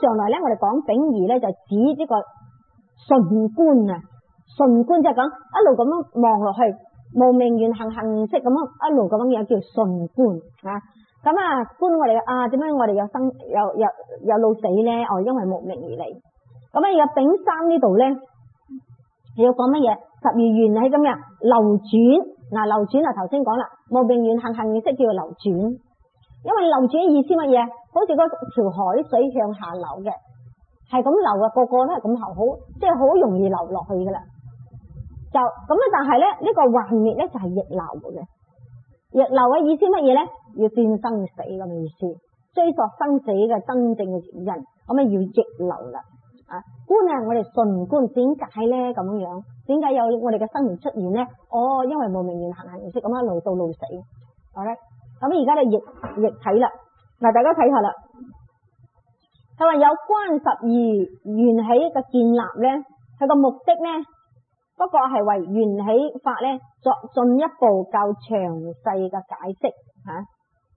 上來咧，我哋講丙二咧就指呢個順觀啊，順觀即係講一路咁樣望落去，無明緣行行識咁樣一路咁樣嘢叫順觀啊。咁啊觀我哋點解我哋有生有老死咧？因為無明而嚟。咁啊而家丙三呢度咧，你要講乜嘢？十二緣起咁樣流轉。嗱，流轉啊，頭先講啦，無明緣行行識叫做流轉。因為流轉嘅意思乜嘢？好似嗰條海水向下流嘅，係咁流啊，個個都係咁流，好即係好容易流落去噶啦。就咁啊，但係咧呢個幻滅咧就係逆流嘅。逆流嘅意思乜嘢咧？要斷生死咁嘅意思，追溯生死嘅真正嘅原因，咁啊要逆流啦。觀啊，我哋順觀，點解咧咁樣？點解有我哋嘅生命出現咧？因為無明緣行行識咁一路到老死。好啦，咁而家咧逆睇啦。嗱，大家睇下啦。佢話有關十二緣起嘅建立咧，佢個目的咧，不過係為緣起法咧作進一步較詳細嘅解釋吓，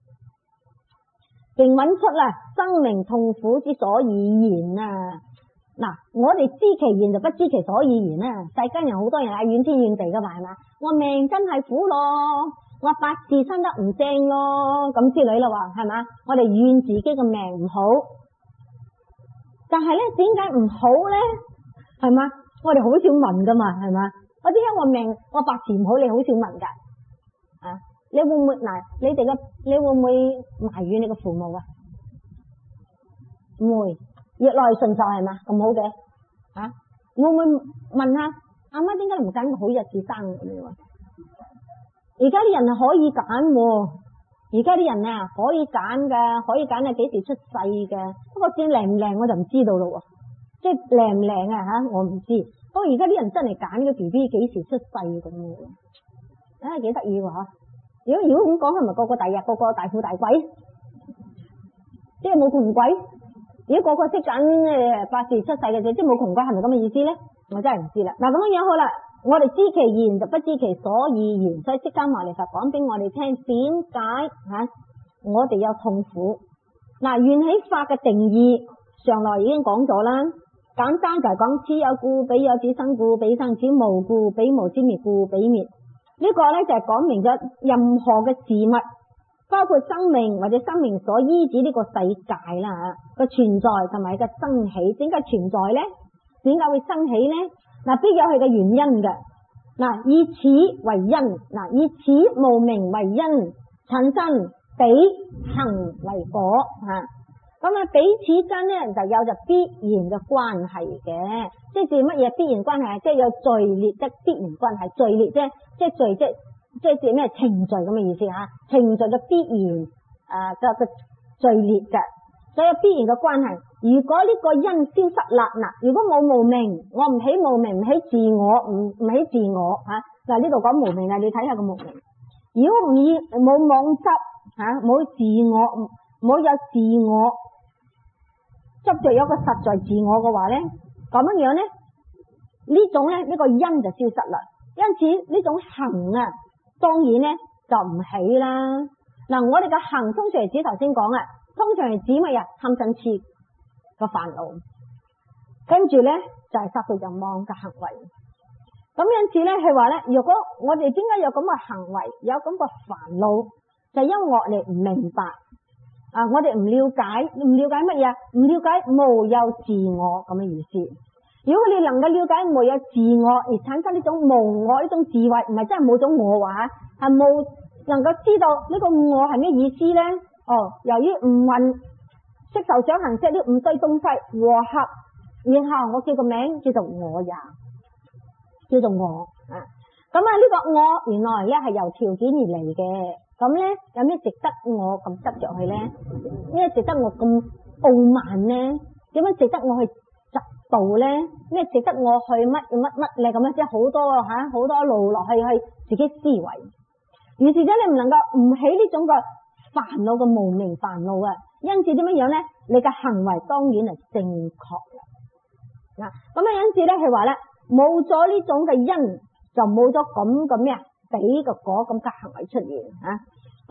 並揾出啦生命痛苦之所以然啊！嗱，我哋知其然就不知其所以然啦。世間人好多人係怨天怨地噶嘛，係嘛？我命真係苦咯，我八字生得唔正咯，咁之類咯，係嘛？我哋怨自己嘅命唔好，但係咧點解唔好咧？係嘛？我哋好少問噶嘛，係嘛？我點解我八字唔好？你好少問噶啊？你會唔會你會唔會埋怨你嘅父母啊？唔會。逆來順受係嘛？咁好嘅會唔會問下阿媽點解唔揀個好日子生咁樣？而家啲人係可以揀，而家啲人啊可以揀噶，可以揀係幾時出世嘅。不過至靚唔靚我就唔知道咯，即係靚唔靚啊我唔知。不過而家啲人真係揀個 B B 幾時出世咁樣，幾得意喎。如果咁講，係咪個個第日個個大富大貴，即係冇窮鬼？如果個個識揀八字出世嘅，即係冇窮鬼，係咪咁嘅意思咧？我真係唔知啦。嗱，咁樣好啦，我哋知其然就不知其所以然，所以釋迦牟尼佛講俾我哋聽，點解我哋有痛苦？嗱，緣起法嘅定義上來已經講咗啦，簡單就係講此有故彼有，此生故彼生，此無故彼無，此滅故彼滅。呢個咧就係講明咗任何嘅事物，包括生命或者生命所依止呢個世界啦個存在同埋個生起。點解存在咧？點解會生起咧？嗱，必有佢嘅原因嘅。嗱，以此為因，嗱，以此無明為因，產生彼行為果吓。咁彼此間咧就有就必然嘅關係嘅，即係乜嘢必然關係？即係有序列嘅必然關係，序列即係序即係咩程序咁嘅意思吓，程序嘅必然嘅序列嘅，所以有必然嘅關係。如果呢個因消失啦，嗱，如果冇無明，我唔起無明，唔起自我，唔起自我吓。嗱，呢度講無明啊，你睇下個無明。如果冇妄執吓，冇自我，冇有自我執着有個實在自我嘅話咧，咁樣咧呢種咧呢個因就消失啦。因此呢種行啊，當然咧就唔起啦。嗱，我哋嘅行通常係指頭先講啊，通常係指乜嘢？貪嗔癡個煩惱，跟住咧就係殺盜淫妄嘅行為。咁因此咧係話咧，如果我哋點解有咁嘅行為，有咁嘅煩惱，就因為我哋唔明白我哋唔了解乜嘢？唔了解無有自我咁嘅意思。如果你能夠了解無有自我而產生呢種無我呢種智慧，唔係真係冇種我話係冇能夠知道呢個我係咩意思咧？由於五蘊色受想行識呢五堆東西和合，然後我叫個名叫做我也，叫做我咁呢個我原來咧係由條件而嚟嘅。咁咧有咩值得我咁執着去咧？咩值得我咁傲慢咧？點樣值得我去嫉妒咧？咩值得我去乜咧？咁樣即係好多好多路落去自己思維。於是者你唔能夠唔起呢種個煩惱嘅無明煩惱啊！因此點樣樣咧？你嘅行為當然係正確啦。咁因此咧係話咧，冇咗呢種嘅因，就冇咗咁嘅咩啊？俾個果咁嘅行為出現咁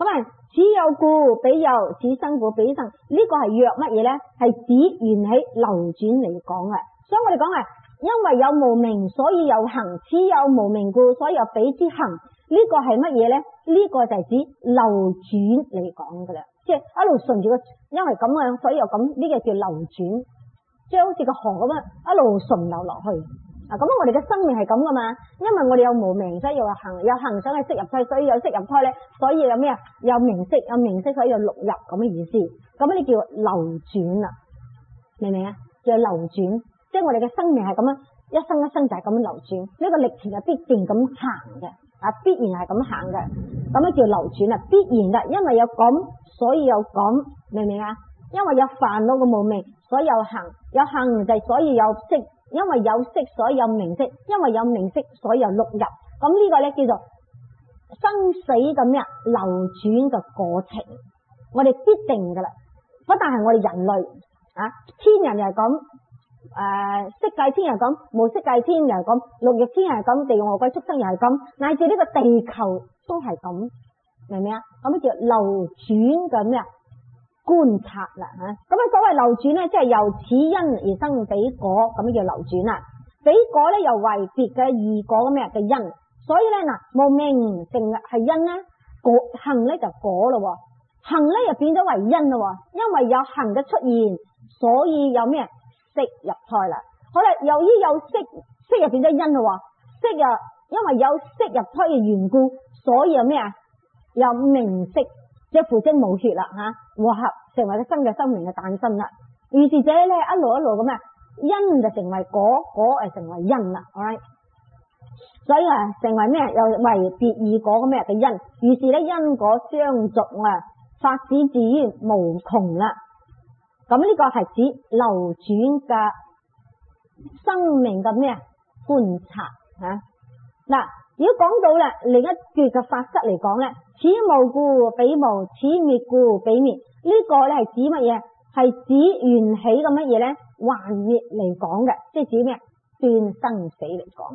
此有故彼有，此生故彼生。呢個係約乜嘢呢？係指緣起流轉嚟講嘅。所以我哋講係因為有無明，所以有行。此有無明故，所以有彼之行。呢個係乜嘢呢？呢個就係指流轉嚟講噶啦，即係一路順住個，因為咁樣，所以又咁，呢個叫流轉，即係好似個河咁樣一路順流落去。咁我哋嘅生命係咁噶嘛，因為我哋有無明，所以有行，有行想去識入胎，所以有識入胎咧，所以有咩啊？有名色，有名色，所以有六入咁嘅意思。咁呢叫流轉啦，明唔明啊？叫流轉，即係我哋嘅生命係咁樣，一生一生就係咁樣流轉。呢個歷程係必定咁行嘅，必然係咁行嘅。咁樣叫流轉啊，必然嘅，因為有咁，所以有咁，明唔明啊？因為有煩惱嘅無明，所以有行，有行就係所以有色。因為有色，所以有名色；因為有名色，所以有六入。咁呢個咧叫做生死嘅咩流轉嘅過程，我哋必定噶啦。不但係我哋人類天人又係咁，色界天又係咁，無色界天又係咁，六欲天又係咁，地獄餓鬼畜生又係咁，乃至呢個地球都係咁，明唔明啊？咁叫流轉嘅咩觀察啦吓，咁所謂流轉咧，即係由此因而生彼果，咁叫流轉啦。彼果咧又為別嘅異果咩嘅因，所以咧嗱，無明成係因咧，果行咧就果咯，行咧又變咗為因咯，因為有行嘅出現，所以有咩色入胎啦。好啦，由於有色，色又變咗因咯，色又因為有色入胎嘅緣故，所以有咩啊？有名色。即係父精母血啦和合成為個新嘅生命嘅誕生啦。於是者咧一路一路咁因就成為果，果成為因啦。alright， 所以成為咩？又為別異果嘅咩嘅因。於是咧因果相續發展至於無窮啦。咁呢個係指流轉嘅生命嘅咩觀察嗱。如果講到咧另一句嘅法則嚟講咧，此無故彼無，此滅故彼滅，呢個咧係指乜嘢？係指緣起嘅乜嘢咧？還滅嚟講嘅，即係指咩？斷生死嚟講。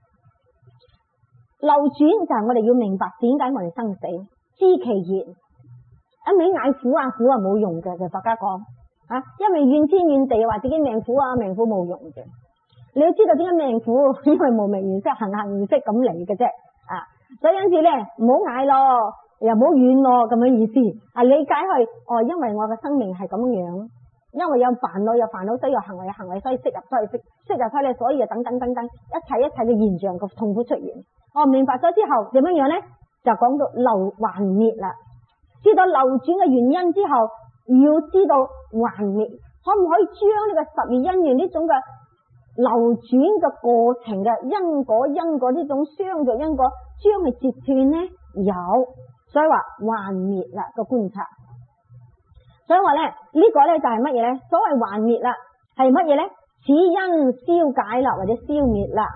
流轉就係我哋要明白點解我哋生死，知其然。一味嗌苦啊苦啊冇用嘅，就佛家講因為怨天怨地話自己命苦啊命苦冇用嘅。你要知道點解命苦，因為無明緣識行緣識咁嚟嘅啫所以因此咧唔好嗌咯，又唔好怨咯咁嘅意思理解去因為我嘅生命係咁樣，因為有煩惱有煩惱，所以有行為有行為，所以識入胎識入胎咧，所以等等等等一切嘅現象嘅痛苦出現。明白咗之後點樣咧？就講到流還滅啦。知道流轉嘅原因之後，要知道還滅，可唔可以將呢個十二因緣呢種嘅流轉嘅過程嘅因果呢種相續因果將佢截斷呢？有，所以話還滅啦個觀察。所以話咧呢個咧就係乜嘢咧？所謂還滅啦係乜嘢咧？此因消解啦，或者消滅啦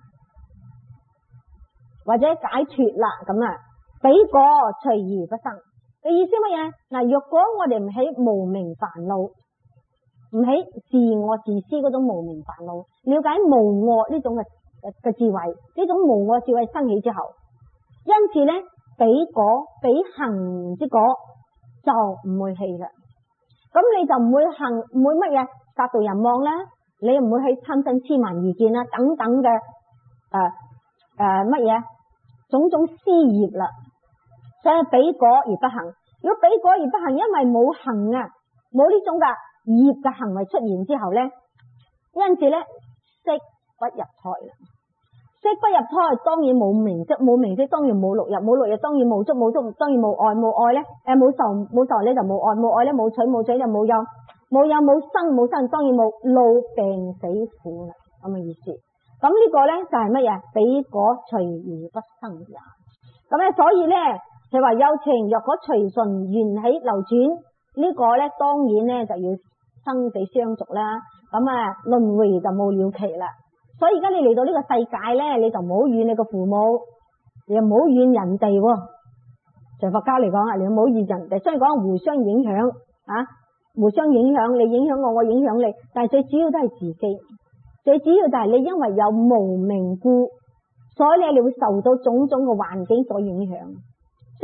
或者解脫啦咁彼果隨而不生嘅意思乜嘢？嗱，若果我哋唔起無明煩惱，唔起自我自私嗰種無明煩惱，了解無我呢種嘅智慧，呢種無我智慧生起之後，因此咧彼果彼行之果就唔會起啦。咁你就唔會行，唔會乜嘢殺盜淫妄啦，你唔會去貪嗔癡慢疑見啦等等嘅乜嘢種種私業啦。所以彼果而不行。如果彼果而不行，因為冇行冇呢種嘅業嘅行為出現之後咧，因此咧色不入胎啦。色不入胎當然冇名色，冇名色當然冇六入，冇六入當然冇觸，冇觸當然冇愛，冇愛咧冇受，冇受咧就冇愛，冇愛咧冇取，冇取就冇有，冇有冇生，冇生當然冇老病死苦啦咁嘅意思。咁呢個咧就係乜嘢？彼果隨而不生也。咁咧所以咧佢話有情若果隨順緣起流轉，呢個咧當然咧就要生死相續啦。咁輪迴就冇了期啦。所以而家你嚟到呢個世界咧，你就唔好怨你個父母，你又唔好怨人哋就佛家嚟講你唔好怨人哋。雖然講互相影響互相影響，你影響我，我影響你，但係最主要都係自己。最主要就係你因為有無明故，所以你會受到種種嘅環境所影響。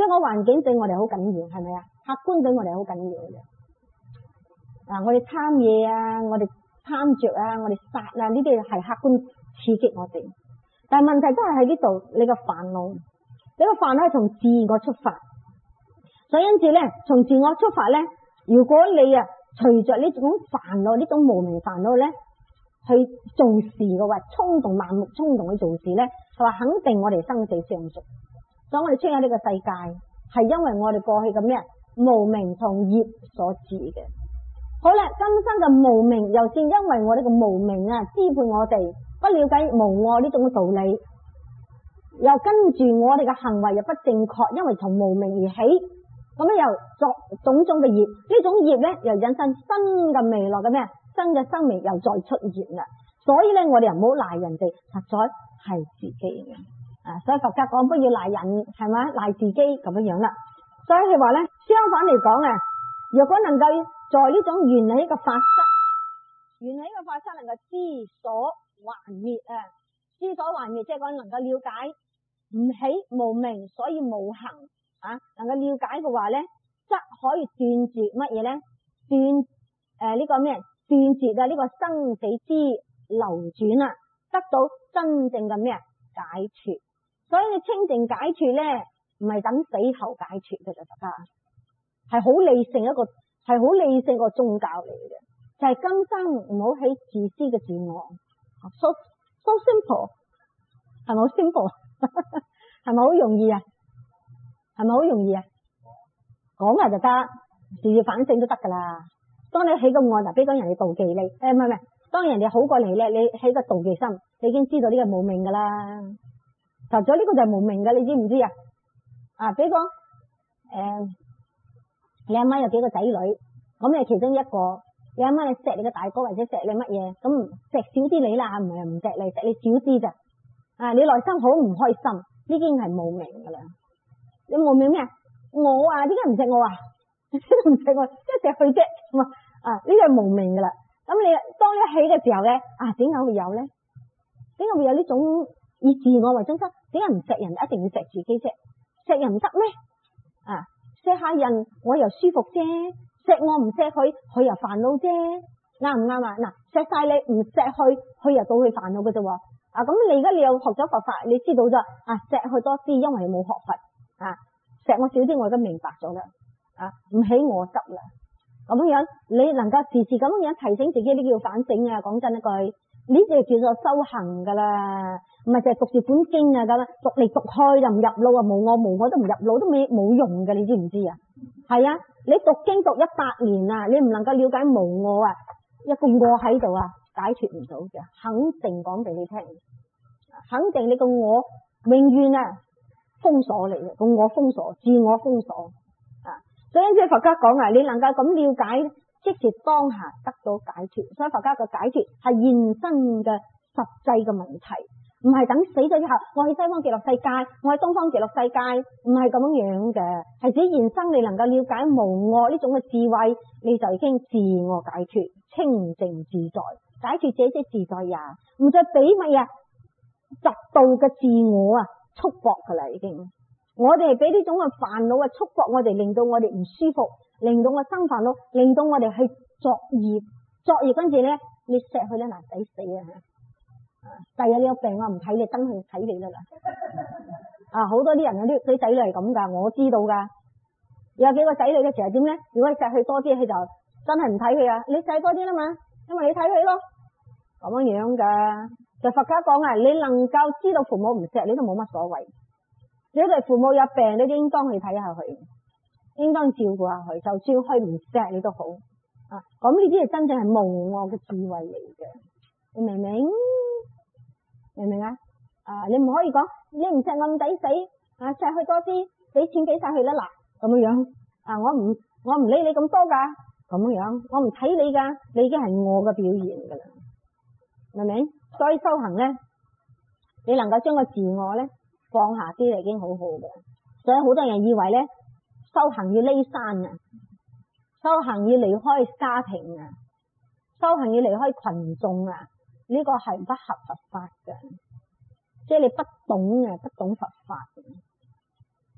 所以我環境對我哋好緊要，係咪啊？客觀對我哋好緊要嘅。我哋貪嘢啊，我哋貪着啊，我哋殺啊，呢啲係客觀刺激我哋。但係問題都係喺呢度，你個煩惱係從自我出發，所以因此咧，從自我出發咧，如果你啊隨着呢種煩惱，呢種無明煩惱咧去做事嘅話，盲目衝動去做事咧，係話肯定我哋生死相續。所以我哋出現呢個世界，係因為我哋過去嘅咩無明同業所致嘅。好啦，今生嘅無明，又先因為我哋嘅無明啊支配我哋，不了解無我呢種道理，又跟住我哋嘅行為又不正確，因為從無明而起，咁樣又作種種嘅業，呢種業咧又引申新嘅未來嘅咩新嘅生命又再出現啦。所以咧，我哋又唔好賴人哋，實在係自己嘅。所以佛家講不要賴人，係咪賴自己咁樣啦。所以佢話咧，相反嚟講啊，如果能夠在呢種緣起嘅法則能夠知所還滅啊，知所還滅即係講能夠了解唔起無明，所以無行啊，能夠了解嘅話咧，則可以斷絕乜嘢咧？呢個咩？斷絕啊呢個生死之流轉啊，得到真正嘅咩解脫。所以你清淨解脫咧，唔係等死後解脫嘅，大家係好理性一個宗教嚟嘅，就係今生唔好起自私嘅自我。So simple， 係咪好 simple？ 係咪好容易啊？係咪好容易啊？講就得，自己反省都得噶啦。當你起個愛嗱，俾講人哋妒忌你，唔係，當人哋好過嚟咧，你起個妒忌心，你已經知道呢個無明噶啦。實咗呢個就係無明噶，你知唔知啊？比如講你阿媽有幾個仔女，咁你其中一個，你阿媽你錫你個大哥或者錫你乜嘢，咁錫少啲你啦，唔係唔錫你，錫你少啲咋？你內心好唔開心，呢啲係無明噶啦。你無明咩？我啊，點解唔錫我啊？點解唔錫我？即係錫佢啫。呢個係無明噶啦。咁你當你起嘅時候咧，點解會有咧？點解會有呢種以自我為中心？點解唔錫人一定要錫自己啫？錫人唔得咩？錫下人我又舒服啫，錫我唔錫佢，佢又煩惱啫，啱唔啱啊？錫晒你唔錫佢又到佢煩惱嘅啫。咁你而家你又學咗佛法，你知道咗錫佢多啲，因為你冇學佛錫我少啲，我而家明白咗啦。唔起我執啦，咁樣你能夠時時咁樣提醒自己，呢叫反省啊！講真一句，呢就叫做修行噶啦，唔係淨係讀住本經啊，咁讀嚟讀去就唔入腦啊，無我都唔入腦，都冇用嘅，你知唔知啊？係啊，你讀經讀100年啊，你唔能夠了解無我啊，一個我喺度解脫唔到嘅，肯定講俾你聽，肯定你個我永遠封鎖嚟嘅，個我封鎖，自我封鎖所以即係佛家講你能夠咁了解，即是當下得到解脫。所以佛家嘅解脫係現身嘅實際嘅問題，唔係等死咗之後，我去西方極樂世界，我去東方極樂世界，唔係咁樣嘅，係指現生你能夠了解無我呢種嘅智慧，你就已經自我解脫，清淨自在，解脫者即自在也，唔再俾乜嘢嫉妒嘅自我束縛噶啦，已經。我哋係俾呢種嘅煩惱束縛我哋，令到我哋唔舒服，令到我生煩惱，令到我哋去作業，跟住咧你錫佢咧抵死啊！第日你有病我唔睇你，真係睇你啦好多啲人啲仔女係咁噶，我知道噶。有幾個仔女嘅時候點咧？如果你錫佢多啲，佢就真係唔睇佢啊！你錫多啲啦嘛，因為你睇佢咯，咁樣噶。就佛家講你能夠知道父母唔錫你都冇乜所謂。如果父母有病，你都應當去睇下佢，應當照顧下佢，就算佢唔錫你都好咁呢啲係真正係無我嘅智慧嚟嘅，你明唔明？明唔明啊？你唔可以講你唔錫我唔抵死錫佢多啲，俾錢俾晒佢啦嗱，咁樣我唔理你咁多噶，咁樣我唔睇你噶，你已經係我嘅表現噶啦，明唔明？所以修行咧，你能夠將個自我咧放下啲已經好好嘅，所以好多人以為咧修行要匿山修行要離開家庭修行要離開群眾呢個係不合佛法嘅，即係你不懂佛法。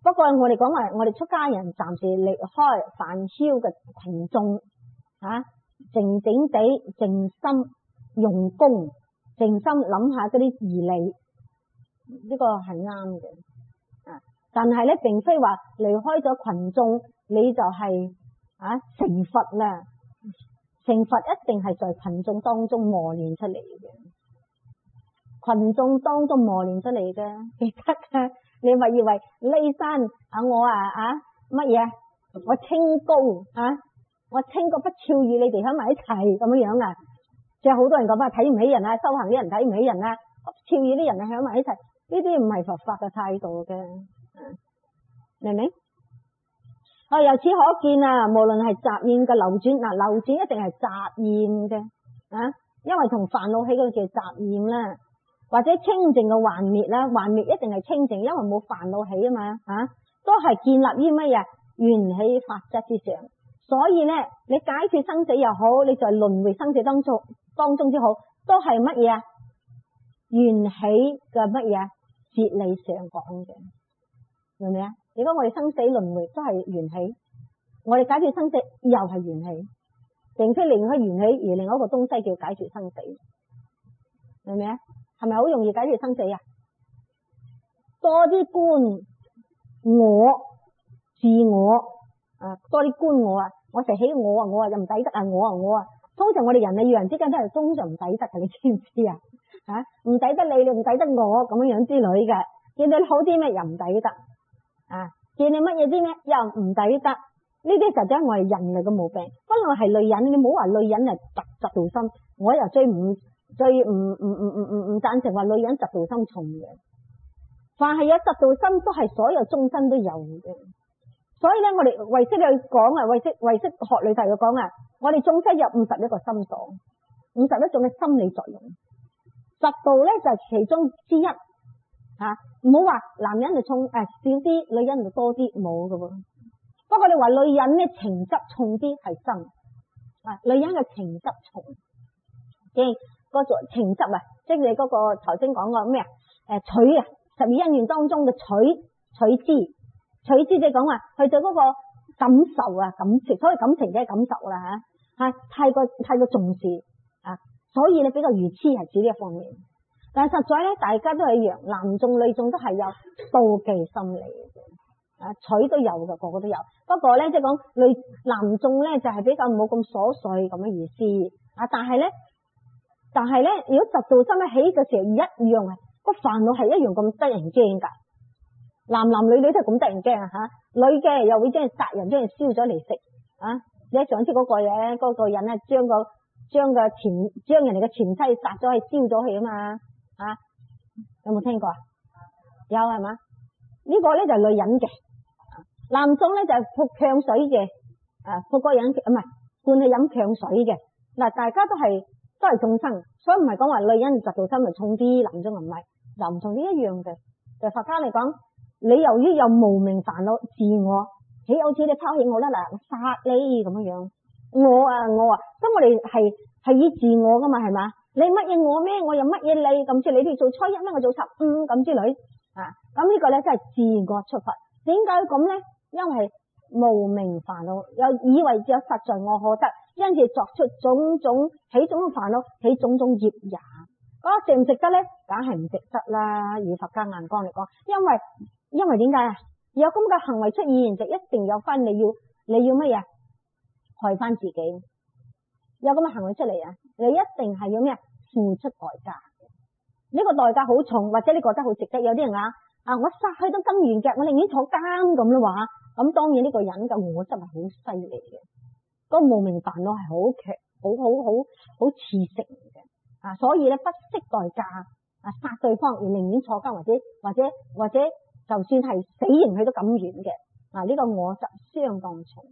不過我哋講話，我哋出家人暫時離開煩囂嘅群眾靜靜地靜心用功，靜心諗下嗰啲義理，呢個係啱嘅。但係咧，並非話離開咗群眾你就係成佛啦。成佛一定係在群眾當中磨練出嚟嘅，群眾當中磨練出嚟嘅，記得嘅。你咪以為呢山我乜嘢？我清高我清高不超越你哋喺埋一齊咁樣啊！即係好多人講睇唔起人啊，修行啲人睇唔起人啊，超越啲人啊喺埋一齊，呢啲唔係佛法嘅態度嘅，明唔明？由此可見無論係雜念嘅流轉，流轉一定係雜念嘅因為同煩惱起嗰個叫雜念啦，或者清淨嘅幻滅啦，幻滅一定係清淨，因為冇煩惱起啊嘛都係建立於乜嘢緣起法則之上。所以咧，你解決生死又好，你在輪迴生死當中之好，都係乜嘢緣起嘅乜嘢哲理上講嘅，明唔明啊？如果我哋生死輪迴都係緣起，我哋解決生死又係緣起，並非離開緣起而另外一個東西叫解決生死，明唔明啊？係咪好容易解決生死啊？多啲觀我自我多啲觀我成日起我又唔抵得我通常我哋人與人之間都係通常唔抵得嘅，你知唔知啊？唔抵得你唔抵得我咁樣之類嘅，見到你好啲咩又唔抵得見你乜嘢啲咩又唔抵得，呢啲實在係我哋人類嘅毛病。不論係女人，你唔好話女人係嫉妒心，我又最唔贊成話女人嫉妒心重嘅。凡係有嫉妒心，都係所有眾生都有嘅。所以咧，我哋唯識去講唯識學裏頭去講我哋眾生有51個心所，51種嘅心理作用。嫉妒咧就係其中之一。唔好話男人就重少啲，女人就多啲，冇㗎喎。不過你話女人咧情執重啲係真，女人嘅情執重，即係嗰個情執即係你嗰個頭先講過咩取12因緣當中嘅取之，即係講話佢對嗰個感受感情，所以感情即係感受啦太過重視所以你比較愚痴係指呢一方面。但係實在咧，大家都係一樣，男眾女眾都係有妒忌心理嘅，取都有嘅，個個都有。不過咧，即係講男眾咧就係比較冇咁瑣碎咁嘅意思但係咧，如果嫉妒心一起嘅時候一樣個煩惱係一樣咁得人驚㗎。男女都係咁得人驚女嘅又會將佢殺人，將佢燒咗嚟食你上次嗰個嘢，嗰個人將人哋嘅前妻殺咗，去燒咗佢啊嘛。有冇聽過有係嘛？呢個咧就係女人嘅，男眾咧就係潑強水嘅，潑個人唔係灌佢飲強水嘅。大家都係眾生，所以唔係講話女人嫉妒心就重啲，男眾唔係，又唔同啲一樣嘅。就佛家嚟講，你由於有無明煩惱自我，豈有此理拋棄我啦，我殺你咁樣，我所以我哋係以自我噶嘛，係嘛？你乜嘢我咩？我又乜嘢你？咁似你哋做初一咩？我做15咁之類咁呢個咧真係自我出發。點解咁咧？因為無明煩惱，又以為只有實在我可得，因此作出種種起種種煩惱，起種種業也。值唔值得咧？梗係唔值得啦。以佛家眼光嚟講，因為點解有咁嘅行為出現，就一定有翻你要乜嘢害翻自己。有咁嘅行為出嚟你一定係要咩付出代價。呢個代價好重，或者你覺得好值得。有啲人我殺去都甘願嘅，我寧願坐監咁啦話。咁當然呢個人嘅我執係好犀利嘅，嗰個無明煩惱係好強，好刺激嘅所以咧不惜代價殺對方，而寧願坐監，或者就算係死刑佢都甘願嘅。呢個我執相當重。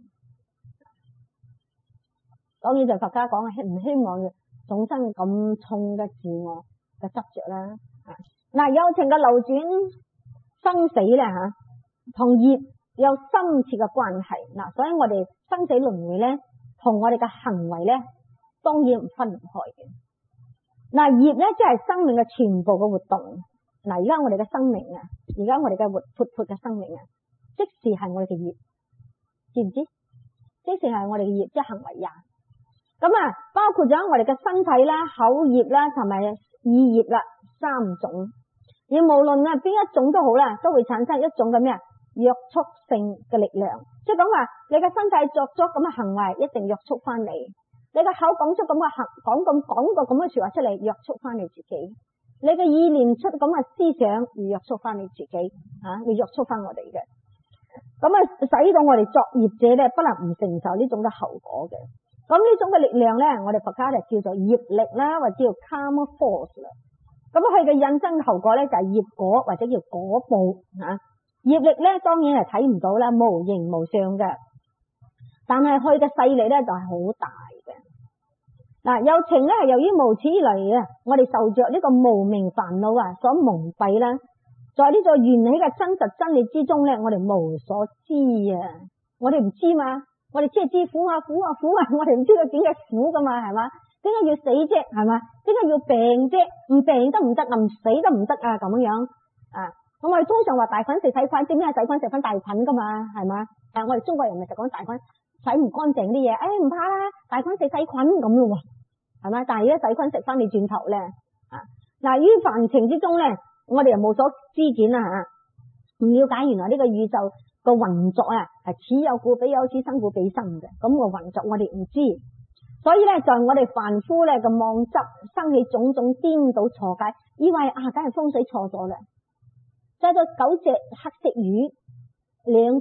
當然就佛家講唔希望眾生咁重嘅自我嘅執着啦。有情嘅流轉生死咧同業有深切嘅關係。所以我哋生死輪迴咧，同我哋嘅行為咧，當然唔分唔開嘅。業咧即係生命嘅全部嘅活動。而家我哋嘅生命而家我哋嘅活潑嘅生命即是係我哋嘅業，知唔知？即是係我哋嘅業，即係行為也。咁啊，包括咗我哋嘅身體啦、口業啦，同埋意業啦，3種。而無論啊邊一種都好啦，都會產生一種嘅咩約束性嘅力量。即係講話你嘅身體作咗咁嘅行為，一定約束翻你；你嘅口講出咁嘅講個咁嘅說話出嚟，約束翻你自己；你嘅意念出咁嘅思想，而約束翻你自己啊，要約束翻我哋嘅。咁啊，使到我哋作業者咧，不能唔承受呢種嘅後果嘅。咁呢種嘅力量咧，我哋佛家就叫做業力啦，或者叫 karma force 啦。咁佢嘅引申後果咧，就係業果或者叫果報吓。業力咧，當然係睇唔到啦，無形無相嘅，但係佢嘅勢力咧就係好大嘅。嗱，有情咧係由於無始以嚟啊，我哋受着呢個無明煩惱啊所蒙蔽啦，在呢個緣起嘅真實真理之中咧，我哋無所知啊，我哋唔知嘛。我哋只係知苦啊苦啊苦啊，我哋唔知道點解苦噶嘛，係嘛？點解要死啫？係嘛？點解要病啫？唔病得唔得啊？唔死得唔得啊？咁樣啊？咁我哋通常話大菌食細菌，點解細菌食翻大菌噶嘛？係嘛？我哋中國人咪就講大菌洗唔乾淨啲嘢，唔怕啦，大菌食細菌咁咯，係嘛？但係而家細菌食翻你轉頭咧啊！嗱，於凡情之中咧，我哋又無所知見啦吓，唔了解原來呢個宇宙個運作啊，係此有故彼有，此生故彼生嘅。咁個運作我哋唔知，所以咧在我哋凡夫咧個妄執生起種種顛倒錯解，以為啊梗係風水錯咗啦，即係9隻黑色魚，兩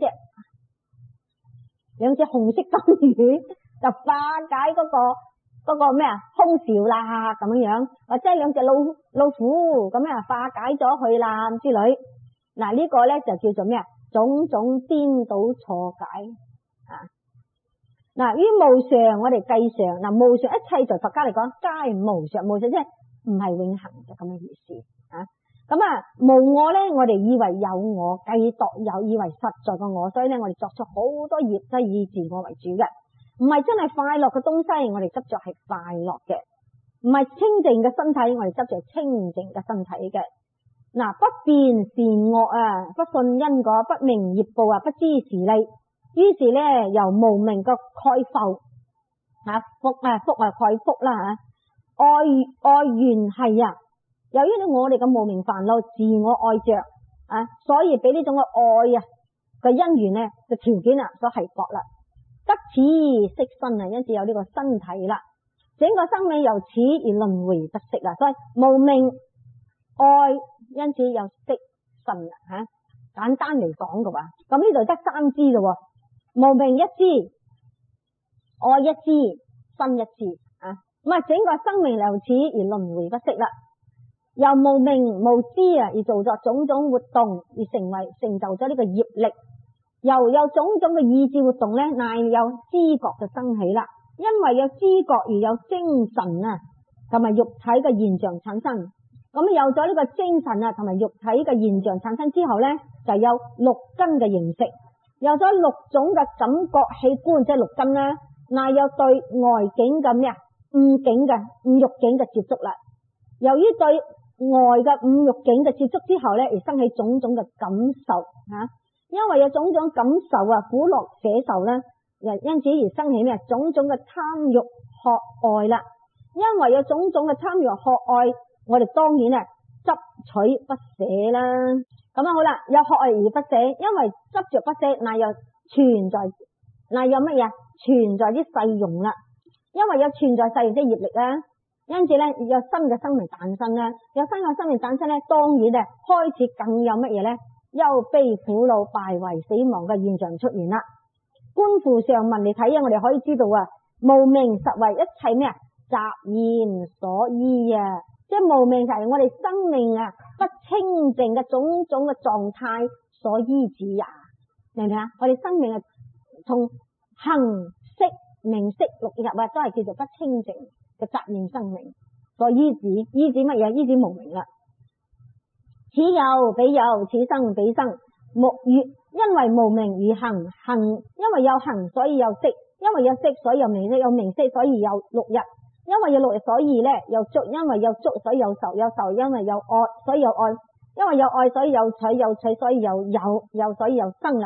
隻紅色金魚就化解嗰個咩啊空兆啦咁樣，或者兩隻老虎咁樣化解咗佢啦之類。嗱，呢個咧就叫做咩啊？種種顛倒錯解啊！嗱，於無常我哋計常，嗱無常一切在佛家嚟講皆無常，無常即係唔係永恆嘅咁嘅意思啊！咁啊無我咧，我哋以為有我，計度有以為實在個我，所以咧我哋作出好多業都係以自我為主嘅，唔係真係快樂嘅東西，我哋執着係快樂嘅，唔係清淨嘅身體，我哋執着係清淨嘅身體嘅。嗱，不辨善惡啊，不信因果，不明業報啊，不知時利，於是咧由無明個蓋覆啊覆蓋覆啦吓，愛緣係啊，由於我哋嘅無明煩惱自我愛着啊，所以俾呢種嘅愛啊嘅因緣咧嘅條件啊所繫縛啦，得此色身啊，因此有呢個身體啦，整個生命由此而輪迴不息啦，所以無明愛。因此有色身啦吓，簡單嚟講嘅話，咁呢度得3支咯，無明一支，愛一支，身一支啊，咁啊整個生命由此而輪迴不息啦，由無明無知啊而做作種種活動，而成就咗呢個業力，又有種種嘅意志活動咧，乃有知覺就生起啦，因為有知覺而有精神啊，同埋肉體嘅現象產生。咁有咗呢個精神啊，同埋肉體嘅現象產生之後咧，就有6根嘅形式，有咗6種嘅感覺器官，即係6根啦。嗱，有對外境嘅咩啊五境嘅五欲境嘅接觸啦。由於對外嘅五欲境嘅接觸之後咧，而生起種種嘅感受吓，因為有種種感受啊，苦樂捨受啦，因此而生起咩種種嘅貪欲渴愛啦。因為有種種嘅貪欲渴愛。我哋當然啊執取不捨啦，咁樣好啦，有渴愛而不捨，因為執着不捨，乃有存在，乃有乜嘢存在之世用啦，因為有存在世用即業力啦，因此咧有新嘅生命誕生啦，有新嘅生命誕生咧，當然咧開始更有乜嘢咧憂悲苦惱敗壞死亡嘅現象出現啦。觀乎上文嚟睇啊，我哋可以知道啊，無明實為一切咩啊雜染所依啊。即係無明就係我哋生命啊不清淨嘅種種嘅狀態所依止呀，明唔明啊？我哋生命啊從行識名色六入啊，都係叫做不清淨嘅雜染生命所依止，依止乜嘢？依止無明啦。此有彼有，此生彼生，因為無明而行，因為有行所以有識，因為有識所以有名色，有名色所以有六入。因為有六日，所以咧有觸；因為有觸，所以有受；有受，因為有愛，所以有愛；因為有愛，所以有取；有取，所以有所以有生啦。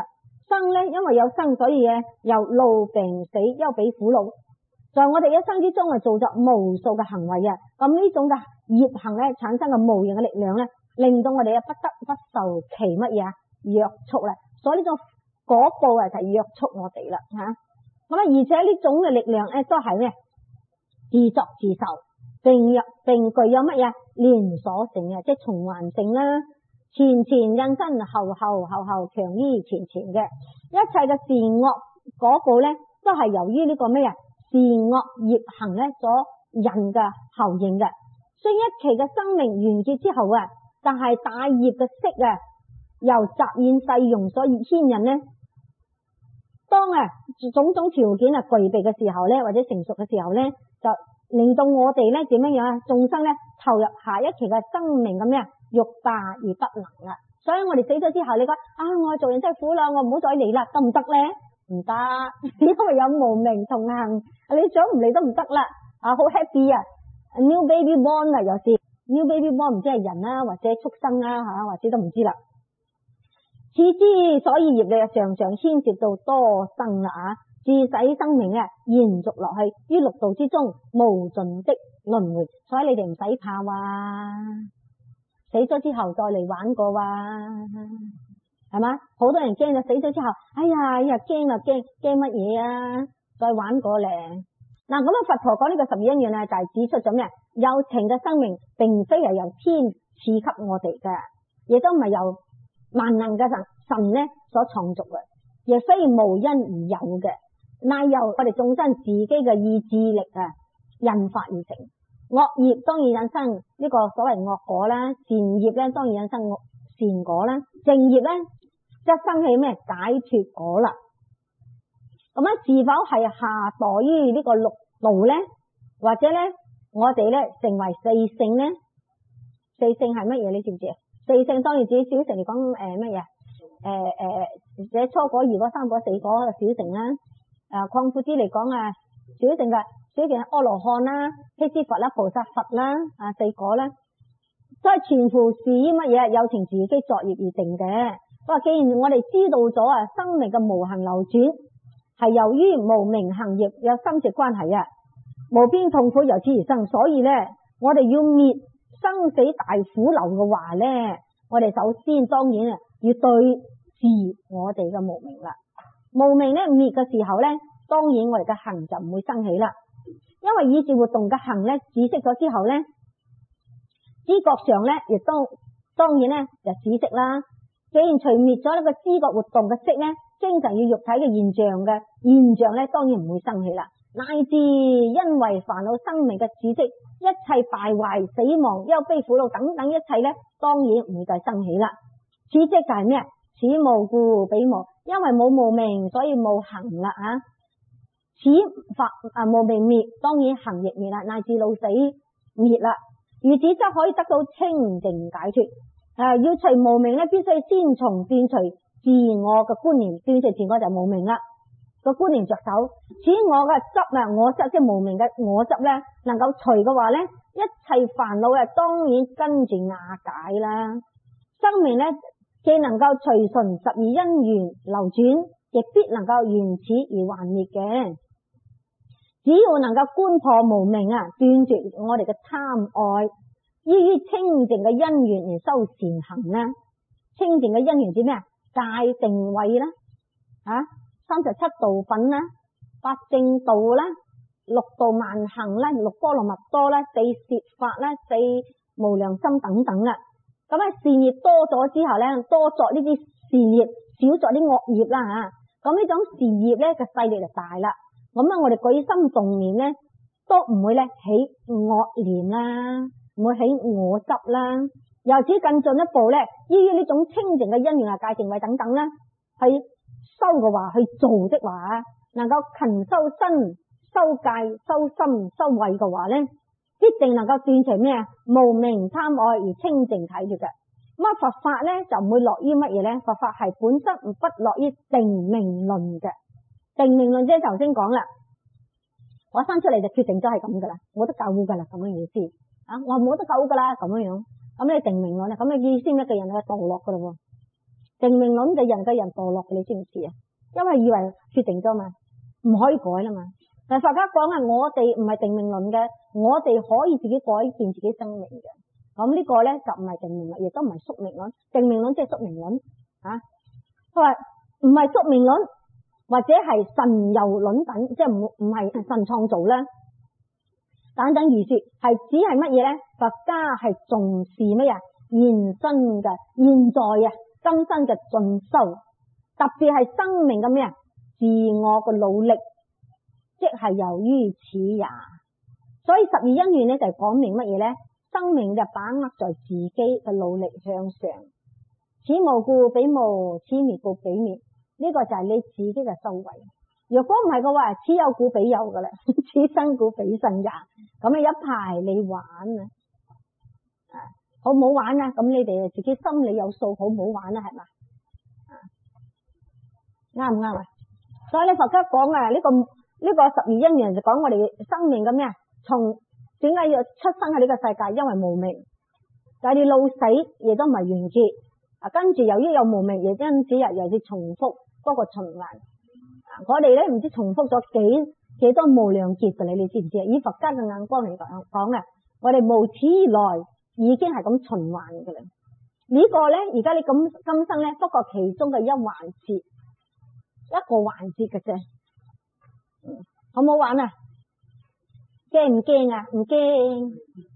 生咧，因為有生，所以由老病死憂彼苦惱，在我哋一生之中做咗無數嘅行為啊。咁呢種嘅業行咧產生嘅無形嘅力量咧，令到我哋不得不受其乜嘢約束啦。所以呢種果報就係約束我哋啦吓。咁而且呢種嘅力量咧都係咩？自作自受，並具有乜嘢連鎖性嘅，即係循環性啦。前引申，後強於前嘅，一切嘅善惡果報咧，都係由於呢個咩啊善惡業行咧所引嘅後應嘅。所以一期嘅生命完結之後啊，但係大業嘅色啊，由雜染世用所牽引咧，當種種條件具備嘅時候咧，或者成熟嘅時候咧，就令到我哋咧點樣啊眾生咧投入下一期嘅生命嘅咩欲罷而不能啦。所以我哋死咗之後，你講我做人真係苦啦，我唔好再嚟啦，得唔得咧？唔得，因為有無明同行，你想唔嚟都唔得啦。好 happy 啊 ，new baby born 啊，有時 new baby born 唔知係人啊，或者畜生啊或者都唔知啦。此之所以業力常常牽涉到多生啦致使生命延續落去於六道之中無盡的輪迴。所以你哋唔使怕死咗之後再嚟玩過係嘛？好多人驚死咗之後，哎呀驚啦，驚乜嘢啊？再玩過咧。嗱，咁佛陀講呢個十二因緣就係指出咗咩？有情嘅生命並非係由天賜給我哋嘅，亦都唔係由萬能嘅神咧所創造嘅，亦非無因而有嘅，乃由我哋眾生自己嘅意志力引發而成。惡業當然引生呢個所謂惡果啦，善業咧當然引生善果啦，正業咧即係生起咩解脫果啦。咁是否係下墮於呢個六道咧？或者咧我哋咧成為四聖咧？四聖係乜嘢？你知唔知啊？四聖當然指小乘嚟講乜嘢？這初果、二果、三果、四果嘅小乘啦。擴闊啲嚟講小乘嘅阿羅漢啦、辟支佛啦、菩薩佛啦四果啦，都係全乎是於乜嘢？有情自己作業而定嘅。不過既然我哋知道咗生命嘅無行流轉係由於無明行業有深切關係無邊痛苦由此而生，所以咧我哋要滅生死大苦流嘅話咧，我哋首先當然要對治我哋嘅無明啦。無明咧滅嘅時候咧，當然我哋嘅行就唔會生起啦。因為意志活動嘅行咧止息咗之後咧，知覺上咧亦都當然咧就止息啦。既然除滅咗呢個知覺活動嘅色咧，精神與肉體嘅現象咧，當然唔會生起啦。乃至因為煩惱生命嘅止息，一切敗壞、死亡、憂悲苦惱等等一切咧，當然唔會再生起啦。此即就係咩？此無故彼無，因為冇無明，所以冇行啦此法無明滅，當然行亦滅啦，乃至老死滅啦。如此則可以得到清淨解脫。要除無明咧，必須先從斷除自我嘅觀念，斷除自我就係無明啦個觀念着手。此我嘅執我執即係無明嘅我執咧，能夠除嘅話咧，一切煩惱當然跟住瓦解啦。生命咧既能夠隨順十二因緣流轉，亦必能夠緣此而還滅嘅。只要能夠觀破無明斷絕我哋嘅貪愛，依於清淨嘅因緣而修善行啦。清淨嘅因緣指咩？戒定慧啦，37道品啦，八正道啦，六度萬行啦，六波羅蜜多啦，四攝法啦，四無量心等等啦。咁善業多咗之後咧，多作呢啲善業，少作啲惡業啦咁呢種善業咧嘅勢力就大啦。咁我哋舉心動念咧，都唔會咧起惡念啦，唔會起我執啦。由此更進一步咧，依於呢種清淨嘅因緣戒定慧等等啦，去修嘅話，去做的話，能夠勤修身、修戒、修心、修慧嘅話咧，必定能夠斷除咩無明貪愛而清淨體脫嘅。咁佛法咧就唔會落於乜嘢咧？佛法係本身不落於定命論嘅。定命論即係頭先講啦，我生出嚟就決定咗係咁噶啦，冇得救噶啦，咁嘅意思我冇得救噶啦咁樣。咁你定命論咁嘅意思，一個人就墮落噶啦。 定命論嘅人墮落嘅，你知唔知啊？因為以為決定咗嘛，唔可以改啦嘛。但佛家講啊，我哋唔係定命論嘅，我哋可以自己改變自己生命嘅。咁呢個咧就唔係定命論，亦都唔係宿命論。定命論即係宿命論啊。佢話唔係宿命論，或者係神遊論等，即係唔係神創造啦。等等如說，係只係乜嘢咧？佛家係重視乜嘢？現在啊，今生嘅進修，特別係生命嘅咩啊？自我嘅努力，即係由於此也。所以十二因緣咧就係講明乜嘢咧？生命就把握在自己嘅努力向上，此無故彼無，此滅故彼滅。呢個就係你自己嘅修為。如果唔係嘅話，此有故彼有噶啦，此生故彼生也。咁啊一排你玩啊，好唔好玩啊？咁你哋自己心裏有數，好唔好玩啊？係嘛？啱唔啱啊？所以咧，佛家講啊，呢個十二因緣就講我哋生命嘅咩啊？從點解要出生喺呢個世界？因為無明，但係你老死亦都唔係完結啊。跟住由於有無明，亦因此又要重複嗰個循環。我哋咧唔知重複咗幾多無量劫嘅，你知唔知啊？以佛家嘅眼光嚟講啊，我哋無始以來已經係咁循環嘅啦。呢個咧，而家你咁今生咧，不過其中嘅一個環節嘅啫。好唔好玩啊？驚唔驚啊？唔驚，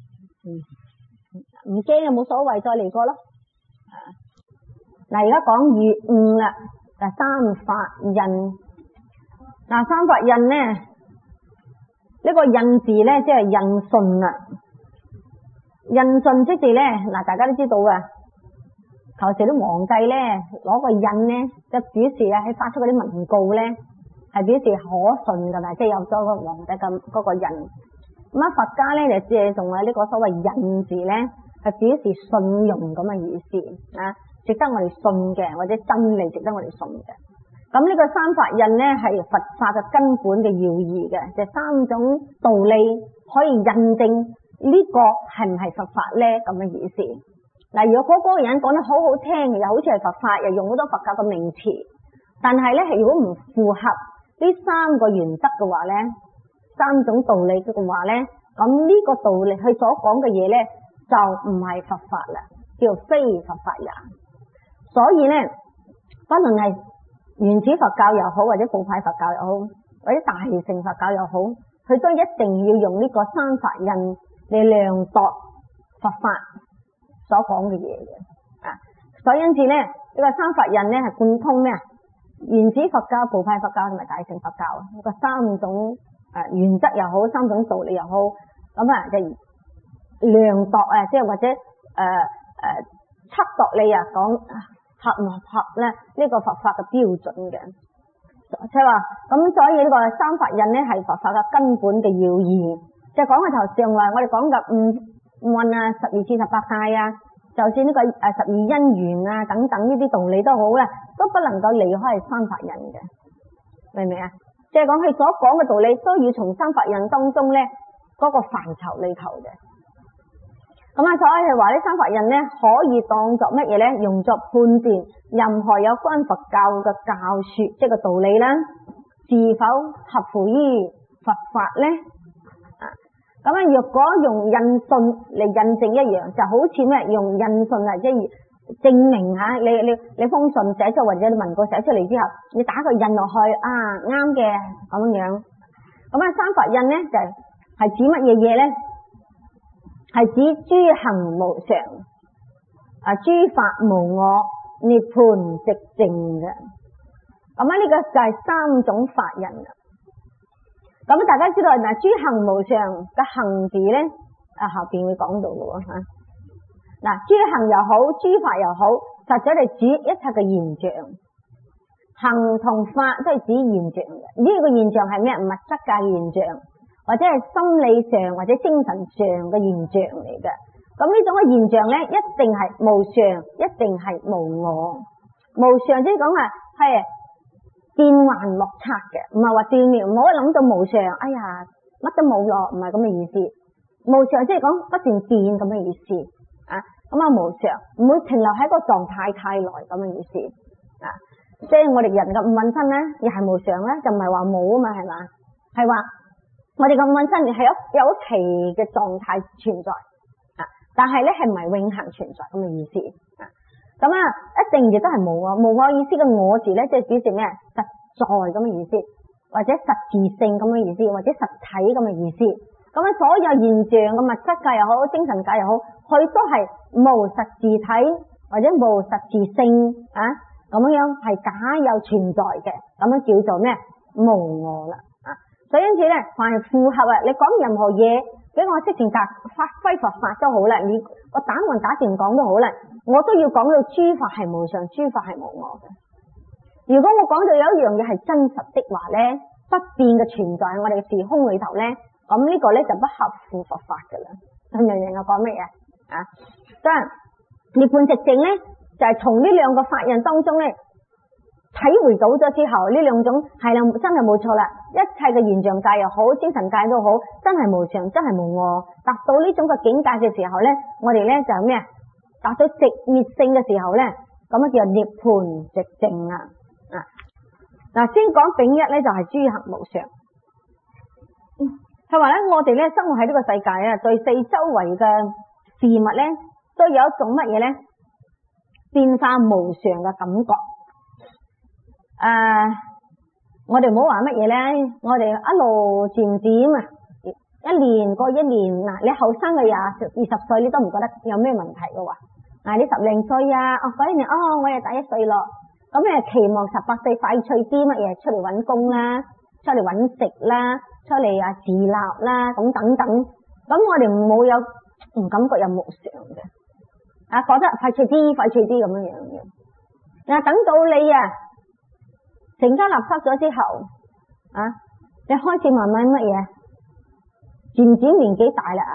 唔驚就冇所謂，再嚟過咯。嗱，而家講遇悟啦，嗱，三法印。嗱，三法印咧，呢個印字咧，即係印信啦。印信即是咧，嗱，大家都知道啊。求時啲皇帝咧，攞個印咧，就表示啊，喺發出嗰啲文告咧，係表示可信噶嘛，即係有咗個皇帝嘅嗰個印。咁啊，佛家咧就借用啊呢個所謂印字咧，係表示信用咁嘅意思啊，值得我哋信嘅，或者真理值得我哋信嘅。咁呢個三法印咧係佛法嘅根本嘅要義嘅，就三種道理可以印證呢個係唔係佛法咧咁嘅意思。嗱，如果嗰個人講得好好聽，又好似係佛法，又用好多佛教嘅名詞，但係咧係如果唔符合呢三個原則嘅話咧，三種道理嘅話咧，咁呢個道理佢所講嘅嘢咧就唔係佛法啦，叫非佛法也。所以咧，不論係原始佛教又好，或者部派佛教又好，或者大乘佛教又好，佢都一定要用呢個三法印嚟量度佛法所講嘅嘢嘅啊。所以因此咧，呢個三法印咧係貫通咩啊？原始佛教、部派佛教同埋大乘佛教呢個三種原則又好，三種道理又好，咁啊就量度啊，即係或者測度你啊講。合唔合咧？呢個佛法嘅標準嘅，即係話咁，所以呢個三法印咧係佛法嘅根本嘅要義。就講嘅頭上話，我哋講嘅五蘊啊、12次18界啊，就算呢個12因緣啊等等呢啲道理都好啦，都不能夠離開三法印嘅，明唔明啊？即係講佢所講嘅道理都要從三法印當中咧嗰個範疇裏頭嘅。咁啊，所以係話呢三法印咧可以當作乜嘢咧？用作判斷任何有關佛教嘅教說，即係個道理啦，是否合乎於佛法咧？咁啊，若果用印信嚟印證一樣，就好似咩？用印信啊，即係證明吓你封信寫出，或者你文稿寫出嚟之後，你打個印落去啊，啱嘅咁樣。咁啊，三法印咧就係指乜嘢嘢咧？係指諸行無常諸法無我，涅槃寂靜嘅。咁啊，呢個就係三種法印啦。咁大家知道嗱，諸行無常嘅行字咧，後邊會講到嘅吓。嗱，諸行又好，諸法又好，實際係指一切嘅現象。行同法都係指現象嘅。呢個現象係咩？物質界嘅現象，或者係心理上或者精神上嘅現象嚟嘅。咁呢種嘅現象咧，一定係無常，一定係無我。無常即係講係變幻莫測嘅，唔係話斷滅，唔好諗到無常，哎呀乜都冇咯，唔係咁嘅意思。無常即係講不斷變咁嘅意思啊。 咁無常唔會停留喺個狀態太耐咁嘅意思啊。即係我哋人嘅五蘊身咧，亦係無常咧，就唔係話冇啊嘛，係嘛？係話我哋嘅五蘊身係有期嘅狀態存在啊，但係咧係唔係永恆存在咁嘅意思啊？咁一定亦都係無我，無我意思嘅我字咧，即係表示咩？實在咁嘅意思，或者實自性咁嘅意思，或者實體咁嘅意思。咁所有現象嘅物質界又好，精神界又好，佢都係無實自體或者無實自性啊，咁樣係假有存在嘅，咁樣叫做咩？無我啦啊！所以因此咧，凡係符合你講任何嘢，俾我識成格發揮佛法都好啦，你我打橫打正講都好啦，我都要講到諸法係無常，諸法係無我嘅。如果我講到有一樣嘢係真實的話咧，不變嘅存在喺我哋嘅時空裏頭咧，咁呢個咧就不合乎佛法噶啦。明唔明我講乜嘢啊？當然，涅槃寂靜咧就係從呢兩個法印當中咧體會到咗之後，呢兩種係啦，真係冇錯啦。一切嘅現象界又好，精神界都好，真係無常，真係無我。達到呢種嘅境界嘅時候咧，我哋咧就咩啊？達到寂滅性嘅時候咧，咁啊叫涅槃寂靜啊！嗱，先講丙一咧就係諸行無常。佢話咧，我哋咧生活喺呢個世界啊，對四周圍嘅事物咧，都有一種乜嘢咧？變化無常嘅感覺。我哋唔好話乜嘢咧，我哋一路漸漸啊，一年過一年嗱，你後生嘅20歲，你都唔覺得有咩問題嘅喎。你10零歲啊，嗰一年我又大1歲咯。咁期望18歲快脆啲乜嘢出嚟搵工啦，出嚟搵食啦，出嚟自立啦，咁等等。咁我哋唔感覺有無常嘅，覺得快脆啲咁樣樣嘅。等到你成家立室咗之後，你開始慢慢乜嘢，漸漸年紀大啦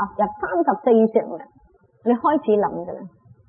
，34以上啦，你開始諗噶啦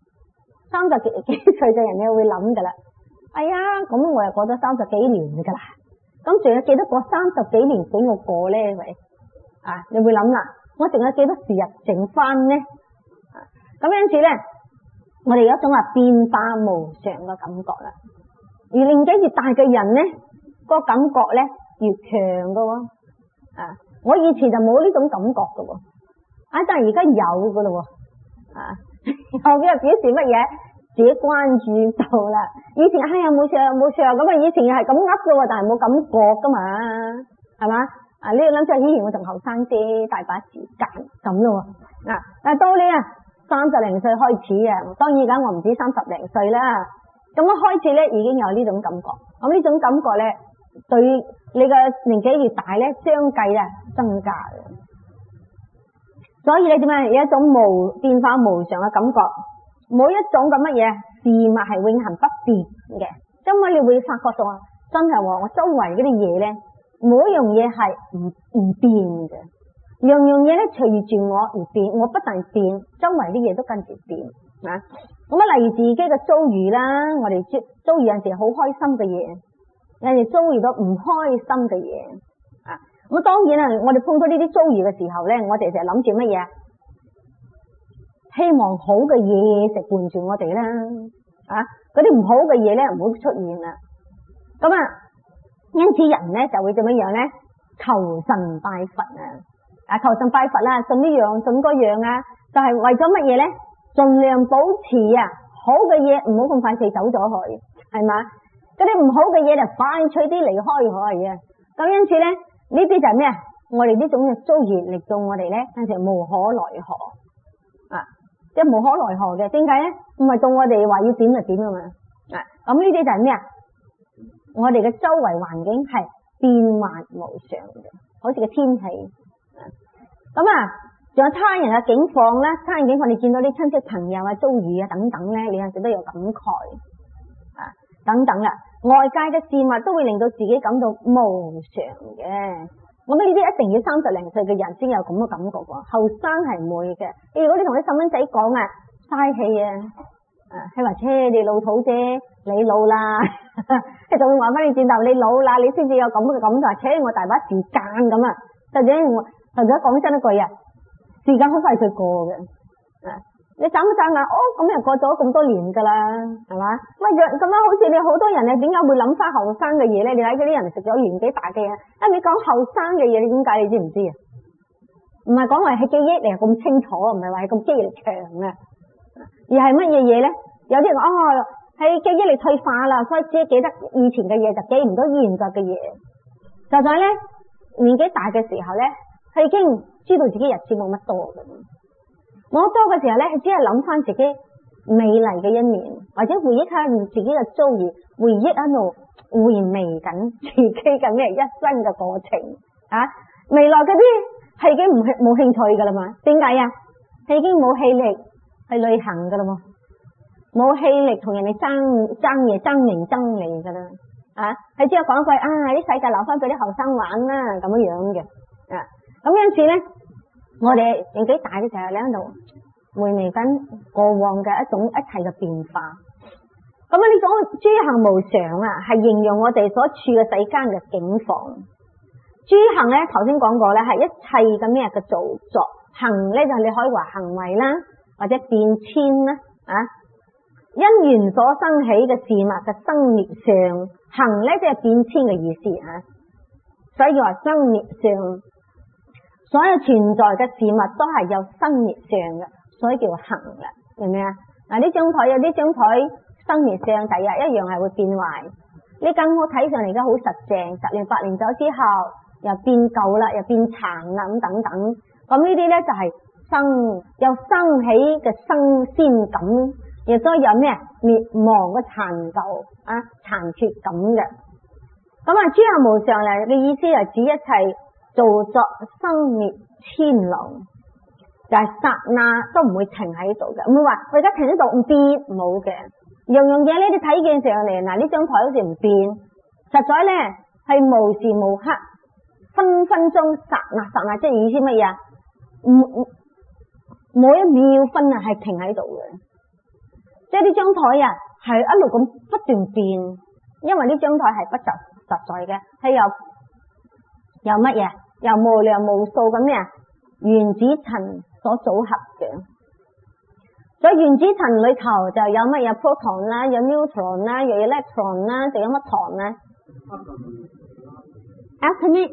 ，30幾歲嘅人你會諗噶啦。哎呀，咁我又過咗30幾年噶啦，咁仲有幾多個30幾年俾我過咧？喂，你會諗啦，我仲有幾多時日剩翻呢？咁因此咧，我哋有一種變化無常嘅感覺啦。而年紀越大嘅人咧，個感覺咧越強噶喎。我以前就冇呢種感覺噶喎，但係而家有噶咯喎。後邊又表示乜嘢？自己關注到啦。以前冇事咁啊，以前係咁噏噶喎，但係冇感覺噶嘛，係嘛？呢個諗住以前我仲後生啫，大把時間咁咯。但係到你30零歲開始當然而家我唔止30零歲啦。咁我開始咧已經有呢種感覺，咁呢種感覺咧對你嘅年紀越大咧，相繼增加嘅。所以你點解有一種變化無常嘅感覺？冇一種嘅乜嘢事物係永恆不變嘅，因為你會發覺到真係我周圍嗰啲嘢咧，每一樣嘢係唔變嘅，樣樣嘢咧隨住我而變，我不但變，周圍啲嘢都跟住變。咁例如自己嘅遭遇啦，我哋遭遇有陣時好開心嘅嘢，有陣時遭遇到唔開心嘅嘢。咁當然我哋碰到呢啲遭遇嘅時候咧，我哋就諗住乜嘢？希望好嘅嘢食伴住我哋啦，嗰啲唔好嘅嘢咧唔會出現啦。咁因此人咧就會點樣咧？求神拜佛求神拜佛啦，信呢樣信嗰樣就係為咗乜嘢咧？盡量保持好嘅嘢唔好咁快脆走咗去，係嘛？嗰啲唔好嘅嘢就快脆啲離開佢。咁因此咧，呢啲就係咩？我哋呢種嘅遭遇令到我哋咧，有時無可奈何即係無可奈何嘅。點解咧？唔係到我哋話要點就點啊嘛。咁呢啲就係咩？我哋嘅周圍環境係變幻無常嘅，好似個天氣。咁仲有他人嘅境況啦，他人境況你見到啲親戚朋友遭遇等等咧，你有時都有感慨等等啦。外界嘅事物都會令到自己感到無常嘅。我覺得呢啲一定要30零歲嘅人先有咁嘅感覺喎，後生係唔會嘅。如果你同啲細蚊仔講嘥氣佢話你老土啫，你老啦，就會話翻你轉頭，你老啦，你先至有咁嘅感覺。我大把時間咁實際講真一句時間好快脆過嘅。 你眨一眨眼，咁又過咗咁多年噶啦，係嘛？咁樣好似你好多人咧，點解會諗翻後生嘅嘢咧？你睇嗰啲人食咗年紀大嘅嘢，你講後生嘅嘢，你點解你知唔知啊？唔係講話係記憶力咁清楚，唔係話係咁記憶力強啊，而係乜嘢嘢咧？有啲人係記憶力退化啦，所以只記得以前嘅嘢，就記唔到現在嘅嘢。就係咧，年紀大嘅時候咧，係已經知道自己日子冇乜多嘅。冇多嘅時候咧，佢只係諗翻自己美麗嘅一面，或者回憶下自己嘅遭遇，回憶喺度回味緊自己嘅咩一生嘅過程啊！未來嗰啲係已經冇興趣噶啦嘛？點解啊？係已經冇氣力去旅行噶啦嘛？冇氣力同人哋爭嘢、爭名爭利噶啦啊！係只係講句啲世界留翻俾啲後生玩啦，咁樣嘅啊！咁因此咧。我哋年紀大嘅時候咧，喺度回味緊過往嘅一切嘅變化。咁呢種諸行無常啊，係形容我哋所處嘅世間嘅境況。諸行咧，頭先講過咧，係一切嘅咩嘅造作。行咧就你可以話行為啦，或者變遷啦啊。因緣所生起嘅事物嘅生滅相，行咧即係變遷嘅意思啊。所以叫話生滅相。所有存在嘅事物都係有生滅相嘅，所以叫行嘅，明唔明啊？嗱，呢張台有啲張台生滅相，第日一樣係會變壞。呢間屋睇上嚟而家好實淨，10年8年走之後又變舊啦，又變殘啦，咁等等。咁呢啲咧就係有生起嘅新鮮感，亦都有咩滅亡嘅殘舊啊殘缺感嘅。咁諸行無常嚟嘅意思係指一切造作生滅遷流，就係剎那都唔會停喺度嘅，唔會話我而家停喺度唔變，冇嘅。樣樣嘢你睇見上嚟，嗱呢張台好似唔變，實在咧係無時無刻分分鐘剎那，即係意思乜嘢？每一秒分啊係停喺度嘅，即係呢張台啊係一路咁不斷變，因為呢張台係不實在嘅，係有乜嘢？由無量無數咁咩原子塵所組合嘅，所以原子塵裏頭就有乜嘢 proton 啦，有 neutron 啦，有 electron 啦，仲有乜糖咧 ？atomic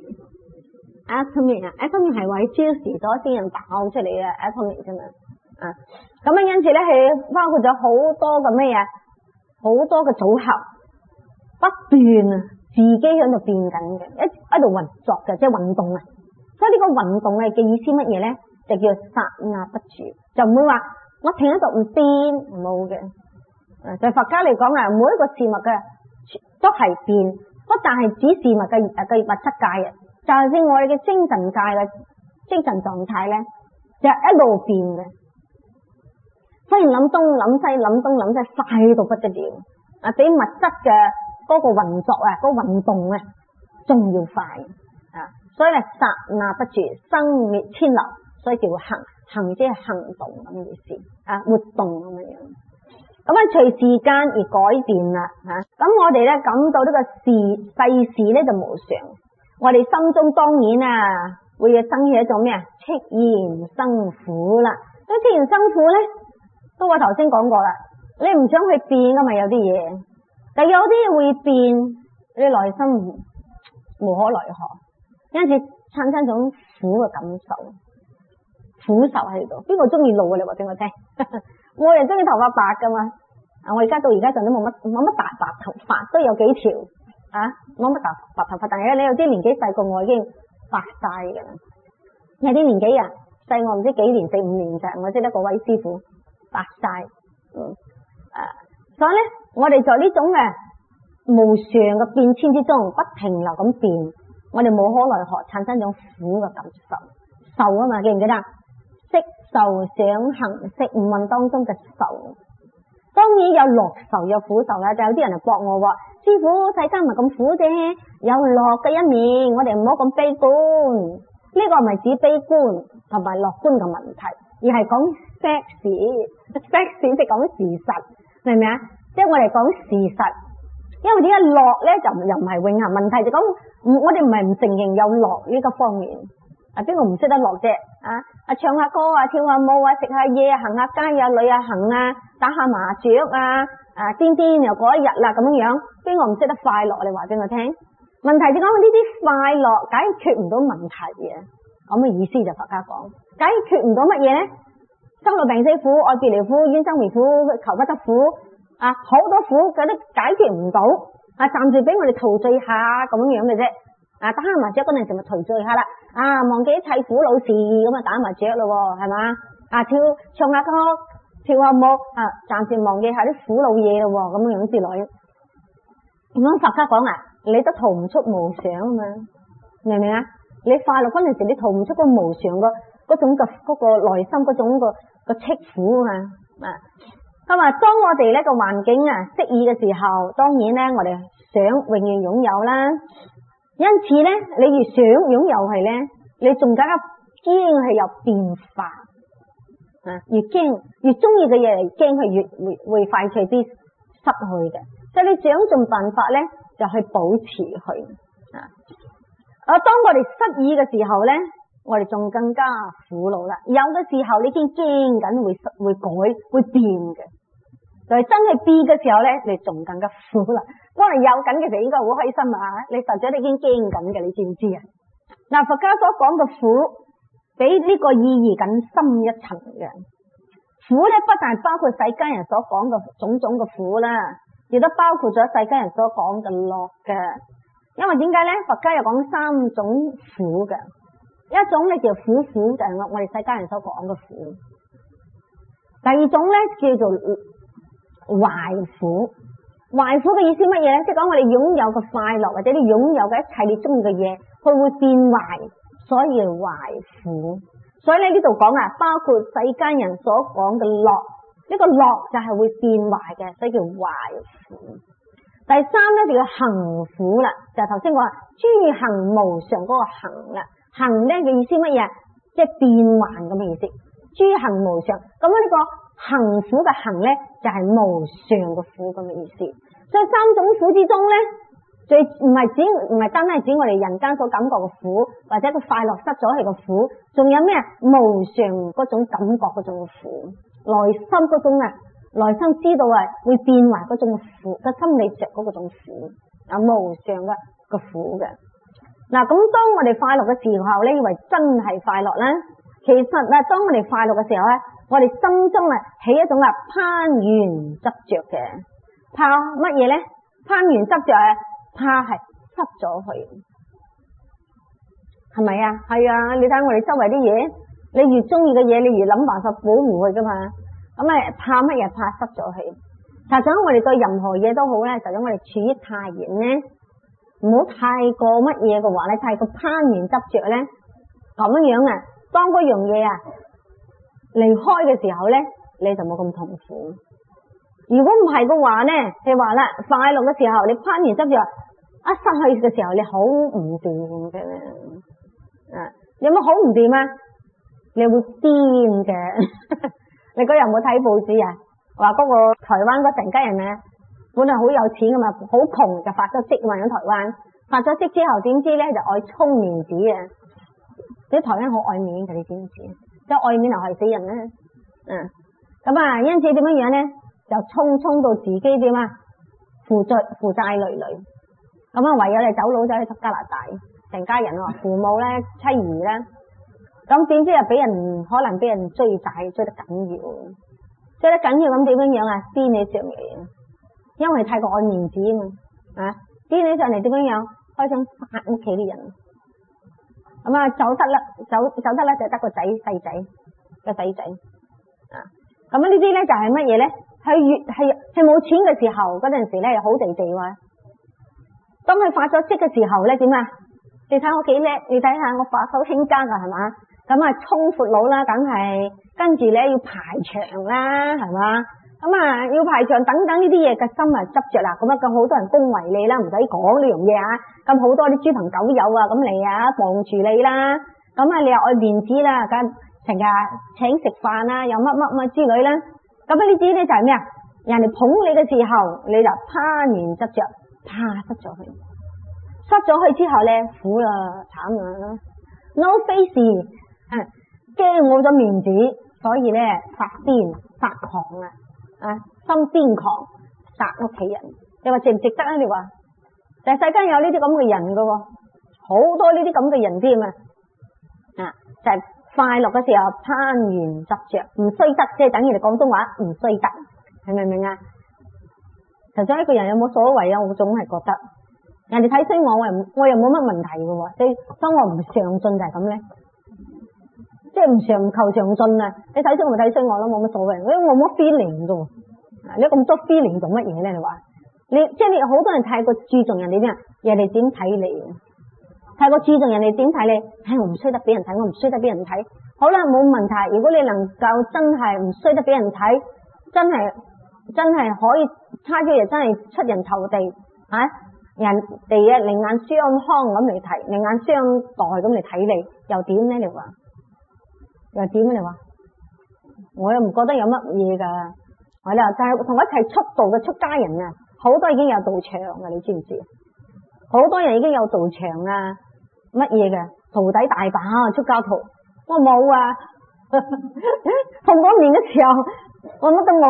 係為超時咗先人爆出嚟嘅 atomic 啫嘛啊！咁因此咧係包括咗好多嘅咩嘢，好多嘅組合不斷啊！自己喺度變緊嘅，一度運作嘅，即係運動啊！所以呢個運動嘅意思乜嘢咧？就叫剎那不住，就唔會話我停喺度唔變，冇嘅。就佛家嚟講啊，每一個事物嘅都係變，不但係指事物嘅物質界嘅，就係似我哋嘅精神界嘅精神狀態咧，就係一路變嘅。雖然諗東諗西，諗東諗西，快到不得了啊！比物質嘅嗰個運作啊，嗰個運動啊，仲要快啊！所以咧，剎那不住，生滅遷流，所以叫行，行即係行動咁嘅意思啊，活動咁樣樣。咁啊，隨時間而改變啦吓。咁我哋咧感到呢個世事咧就無常，我哋心中當然啊會有生起一種咩啊，戚然生苦啦。咁戚然生苦咧，都我頭先講過啦，你唔想去變噶嘛，有啲嘢。但有啲嘢會變，你內心無可奈何，因此產生種苦嘅感受，苦受喺度。邊個中意老啊？你話俾我聽，冇人中意頭髮白噶嘛？我而家到而家仲都冇乜大白頭髮，都有幾條啊，冇乜白頭髮。但係你有啲年紀細過我已經白晒噶啦，有啲年紀啊細我唔知幾年4、5年咋，我識得個位師傅白晒，所以咧，我哋在呢種嘅無常嘅變遷之中，不停留咁變，我哋無可奈何，產生一種苦嘅感受，受啊嘛，記唔記得？色受想行識五蘊當中嘅受，當然有樂受有苦受啦。就有啲人嚟駁我話，師傅世間唔係咁苦啫，有樂嘅一面，我哋唔好咁悲觀。呢個唔係指悲觀同埋樂觀嘅問題，而係講 fact 即係講事實。明唔明啊？即係我哋講事實，因為點解樂咧就又唔係永恆問題，就講我哋唔係唔承認有樂呢個方面， 邊個唔識得樂啫？唱下歌啊，跳下舞啊，食下嘢啊，行下街啊，旅下行啊，打下麻雀啊，癲癲又過一日啦咁樣，邊個唔識得快樂？你話俾我聽。問題就講呢啲快樂解決唔到問題嘅，咁嘅意思就佛家講，解決唔到乜嘢呢？生老病死苦，愛別離苦，怨憎會苦，求不得苦，好多苦佢都解決唔到，暫時俾我哋陶醉下咁樣嘅啫。打下麻雀嗰陣時咪陶醉下啦，忘記一切苦惱事咁打麻雀咯，係嘛？唱下歌，跳下舞，暫時忘記下啲苦惱嘢咯，咁樣之類。咁佛家講你都逃唔出無常啊嘛，明唔明啊？你快樂嗰陣時，你逃唔出個無常嗰種嗰個內心嗰種個戚苦啊嘛。咁當我哋呢個環境適宜嘅時候，當然呢我哋想永遠擁有啦。因此呢，你越想擁有係呢，你仲更加驚係有變化，越驚越中意嘅嘢，驚係越會快脆啲失去嘅。所以你想盡辦法呢，就去保持佢。當我哋失意嘅時候呢，我哋仲更加苦惱啦。有嘅時候你已經驚緊會改會變嘅，就係真係變嘅時候呢，你仲更加苦啦。當你有緊嘅時候應該好開心你實際你已經驚緊嘅，你知唔知啊？佛家所講嘅苦比呢個意義更深一層嘅。苦呢不但包括世間人所講嘅種種嘅苦啦，亦都包括咗世間人所講嘅樂嘅。因為點解呢？佛家又講三種苦嘅，一種呢叫苦苦，就係我哋世間人所講嘅苦。第二種呢叫做壞苦。壞苦嘅意思乜嘢呢？即係講我哋擁有嘅快樂或者你擁有嘅一切你中意嘅嘢，佢會變壞，所以壞苦。所以呢度講包括世間人所講嘅樂，呢個樂就係會變壞嘅，所以叫壞苦。第三呢就叫行苦啦，就係頭先我話諸行無常嗰個行啦。行呢嘅意思乜嘢？即係變幻咁嘅意思。諸行無常，咁呢個行苦嘅行呢，就係無常嘅苦咁嘅意思。所以三種苦之中呢，最唔係單係指我哋人間所感覺嘅苦，或者個快樂失咗係個苦，仲有咩無常嗰種感覺嗰種苦，內心嗰種內心知道會變壞嗰種苦，個心理着嗰種苦無常嘅個苦嘅。咁當我哋快樂嘅時候呢，以為真係快樂啦，其實當我哋快樂嘅時候呢，我哋心中起一種攀緣執着嘅。怕乜嘢呢？攀緣執着怕係失咗佢，係咪啊？係啊！你睇我哋周圍啲嘢，你越中意嘅嘢，你越諗辦法保護佢噶嘛。咁怕乜嘢？怕失咗佢。實際我哋對任何嘢都好呢，就等我哋處於太緣呢，唔好太過乜嘢嘅話呢，太過攀緣執着呢，咁樣當嗰樣嘢離開嘅時候呢，你就冇咁痛苦。如果唔係嘅話呢，你話啦，快樂嘅時候你攀緣執着，失去嘅時候你好唔掂嘅。有乜好唔掂啊？你會癲嘅。你嗰日有冇睇報紙話嗰個台灣嗰成家人本來好有錢噶嘛，好窮就發咗跡嘛，喺台灣發咗跡之後，點知呢就愛充面子啲台灣好愛面嘅，你知唔知？即係愛面就害死人啦。因此點樣呢？就衝到自己點負債累累，唯有你走佬走去加拿大，成家人父母呢，妻兒呢，咁點知又可能俾人追債追得緊要，咁點樣癲起上嚟因為太過愛面子嘛，癲起上嚟點樣開始殺屋企啲人，走得啦就得個細仔咁呢啲呢就係乜嘢呢？係冇錢嘅時候嗰陣時呢好地地當佢發咗跡嘅時候呢點你睇我幾叻，你睇下我白手興家噶係嘛？衝闊佬啦，梗係跟住呢要排場啦，係嘛？要排場等等呢啲嘢嘅心執着啦，咁好多人恭維你啦，唔使講呢樣嘢咁好多啲豬朋狗友咁嚟傍住你啦，你又愛面子啦，咁成日請食飯又乜之類啦，咁呢啲呢就係咩人哋捧你嘅時候，你就攀緣執着，怕失咗佢之後呢苦啦，慘啦。 ，no face， 驚冇咗面子，所以咧發癲發狂心癲狂，殺屋企人。你話值唔值得啊？你話，但係世間有呢啲咁嘅人噶，好多呢啲咁嘅人添啊！就係快樂嘅時候攀緣執着，唔衰得，即係等於你廣東話唔衰得，係明唔明啊？其實一個人有冇所謂啊？我總係覺得人哋睇衰我又冇乜問題嘅，即係當我唔上進就係咁咧，即係唔求上進啊！你睇衰我咪睇衰我咯，冇乜所謂，因為我冇 feeling 嘅，你咁多 feeling 做乜嘢咧？你話你即係你好多人太過注重人哋咩？人哋點睇你？太過注重人哋點睇你，我唔衰得俾人睇，我唔衰得俾人睇。好啦，冇問題。如果你能夠真係唔衰得俾人睇，真係可以差啲嘢，真係出人頭地人哋另眼相看咁嚟睇，另眼相待咁嚟睇你，又點咧？你話又點啊？你話我又唔覺得有乜嘢噶。係啦，就係同我一齊出道嘅出家人啊，好多已經有道場啊，你知唔知？好多人已經有道場啊，乜嘢嘅徒弟大把出家徒，我冇啊。碰嗰面嘅時候，我乜都冇，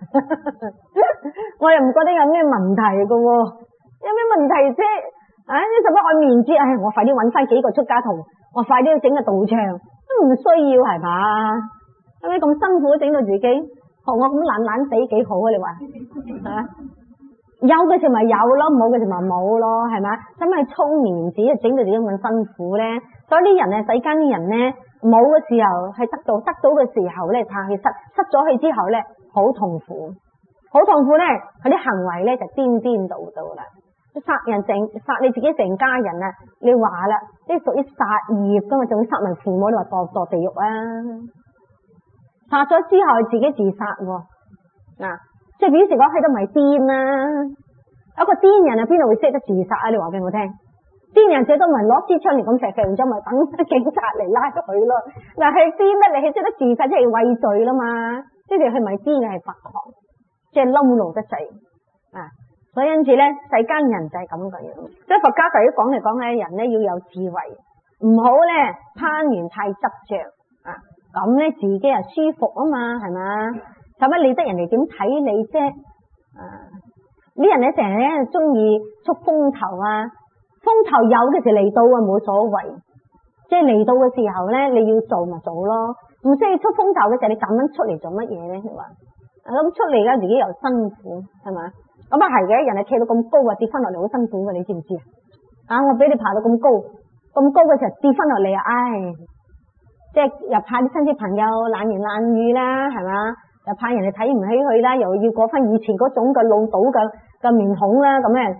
我又唔覺得有咩問題嘅，有咩問題啫？你使乜愛面子？我快啲搵翻幾個出家徒，我快啲要整個道場，都唔需要係嘛？有咩咁辛苦整到自己？學我咁懶死幾好啊？你話有嘅時咪有咯，冇嘅時咪冇咯，係嘛？使乜操面子整到自己咁辛苦咧？所以啲人世間啲人咧，冇嘅時候係得到嘅時候咧，怕佢失咗去之後咧，好痛苦，好痛苦咧，佢啲行為咧就顛倒啦，殺你自己成家人啊！你話啦，呢屬於殺業噶嘛，仲要殺埋父母，你話墮地獄啊？殺咗之後自己自殺即係表示講喺度咪癲啦！一個癲人邊度會識得自殺啊？你話俾我聽，癲人最多咪攞支槍嚟咁射完之後咪等警察嚟拉咗佢咯。嗱，係癲得你係識得自殺，即係畏罪啦嘛，即係佢咪癲嘅係發狂，即係嬲怒得滯所以因此咧，世間人就係咁嘅樣。所以佛家就講嚟講去，人咧要有智慧，唔好咧攀緣太執着咁咧自己係舒服啊嘛，係嘛？使乜理得人哋點睇你啫？啲人咧成日咧中意出風頭風頭有嘅時嚟到冇所謂，即係嚟到嘅時候咧，你要做咪做咯，唔需要出風頭嘅時候，你咁樣出嚟做乜嘢咧？你話咁出嚟嘅自己又辛苦，係嘛？咁係嘅，人哋企到咁高跌翻落嚟好辛苦嘅，你知唔知我俾你爬到咁高嘅時候跌翻落嚟即係又怕啲親戚朋友冷言冷語啦，係嘛？又怕人哋睇唔起佢啦，又要過翻以前嗰種嘅老倒嘅面孔啦，咁樣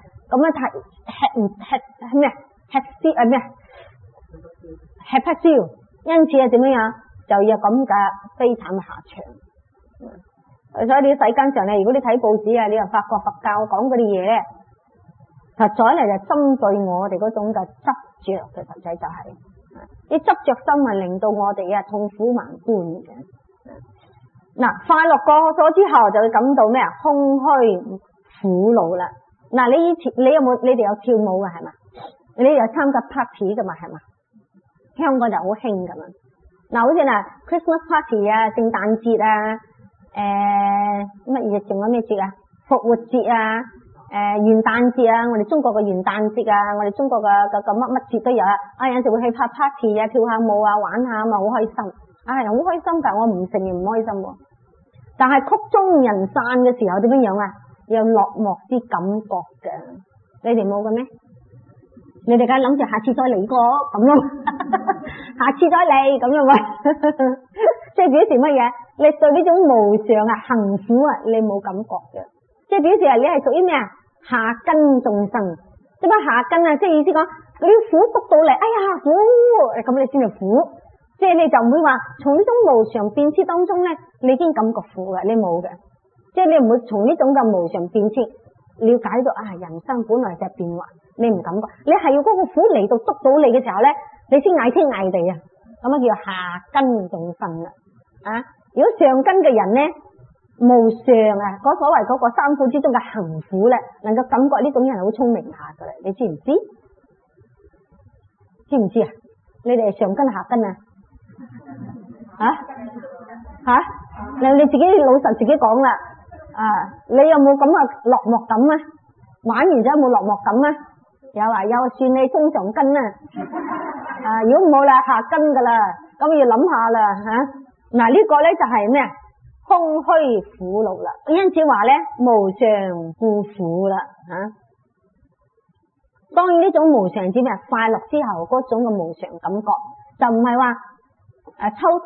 吃不消，因此點樣就要咁嘅悲慘下場。所以你世間上咧，如果你睇報紙你又發覺佛教講嗰啲嘢咧，實在嚟就針對我哋嗰種嘅執着嘅，實際就係啲執着心令到我哋痛苦萬般嘅。快樂過咗之後就會感到咩空虛苦惱啦。你哋有跳舞嘅係嘛？你有參加 party 噶嘛？係嘛？香港就好興噶嘛。好似Christmas party 聖誕節乜嘢仲有咩節復活節元旦節我哋中國嘅元旦節我哋中國嘅乜節都有有陣時會去拍 party 跳下舞玩下好開心。好開心，但我唔承認唔開心。但係曲終人散嘅時候點樣有落寞啲感覺嘅，你哋冇嘅咩？你哋梗係諗住下次再嚟過咁咯，下次再嚟咁樣即係表示乜嘢？你對呢種無常行苦你冇感覺嘅，即係表示你係屬於咩下根眾生。點解下根即係意思講嗰啲苦督到嚟，哎呀苦，咁你先係苦。即係你就唔會話從呢種無常變遷當中咧，你已經感覺苦嘅，你冇嘅。即係你唔會從呢種嘅無常變遷了解到人生本來就係變幻，你唔感覺。你係要嗰個苦嚟到督到你嘅時候咧，你先嗌天嗌地咁叫下根眾生啦。如果上根嘅人咧，無常嗰所謂嗰個三苦之中嘅行苦咧，能夠感覺呢種人係好聰明下噶啦，你知唔知？知唔知你哋係上根下根啊？你自己老實自己講啦。你有冇咁啊落寞感啊？玩完之後有冇落寞感啊？有算你中上根啊。如果冇啦，下根噶啦，咁要諗下啦嗱，呢個咧就係咩啊？空虛苦惱啦。因此話咧，無常故苦啦當然呢種無常指咩？快樂之後嗰種嘅無常感覺，就唔係話秋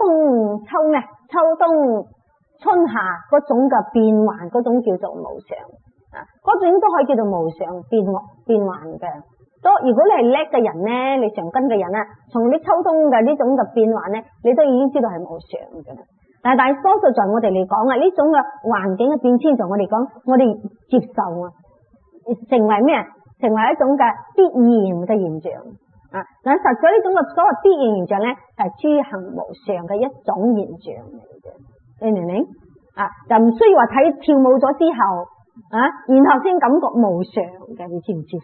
冬春夏嗰種嘅變幻，嗰種叫做無常嗰種都可以叫做無常變幻嘅。如果你係叻嘅人咧，你上根嘅人啊，從啲秋冬嘅呢種嘅變幻咧，你都已經知道係無常嘅。但係大多數在我哋嚟講呢種嘅環境嘅變遷，在我哋講，我哋接受成為咩？成為一種嘅必然嘅現象但實在呢種嘅所謂必然現象咧，係諸行無常嘅一種現象嚟嘅。你明唔明就唔需要話睇跳舞咗之後然後先感覺無常嘅，你知唔知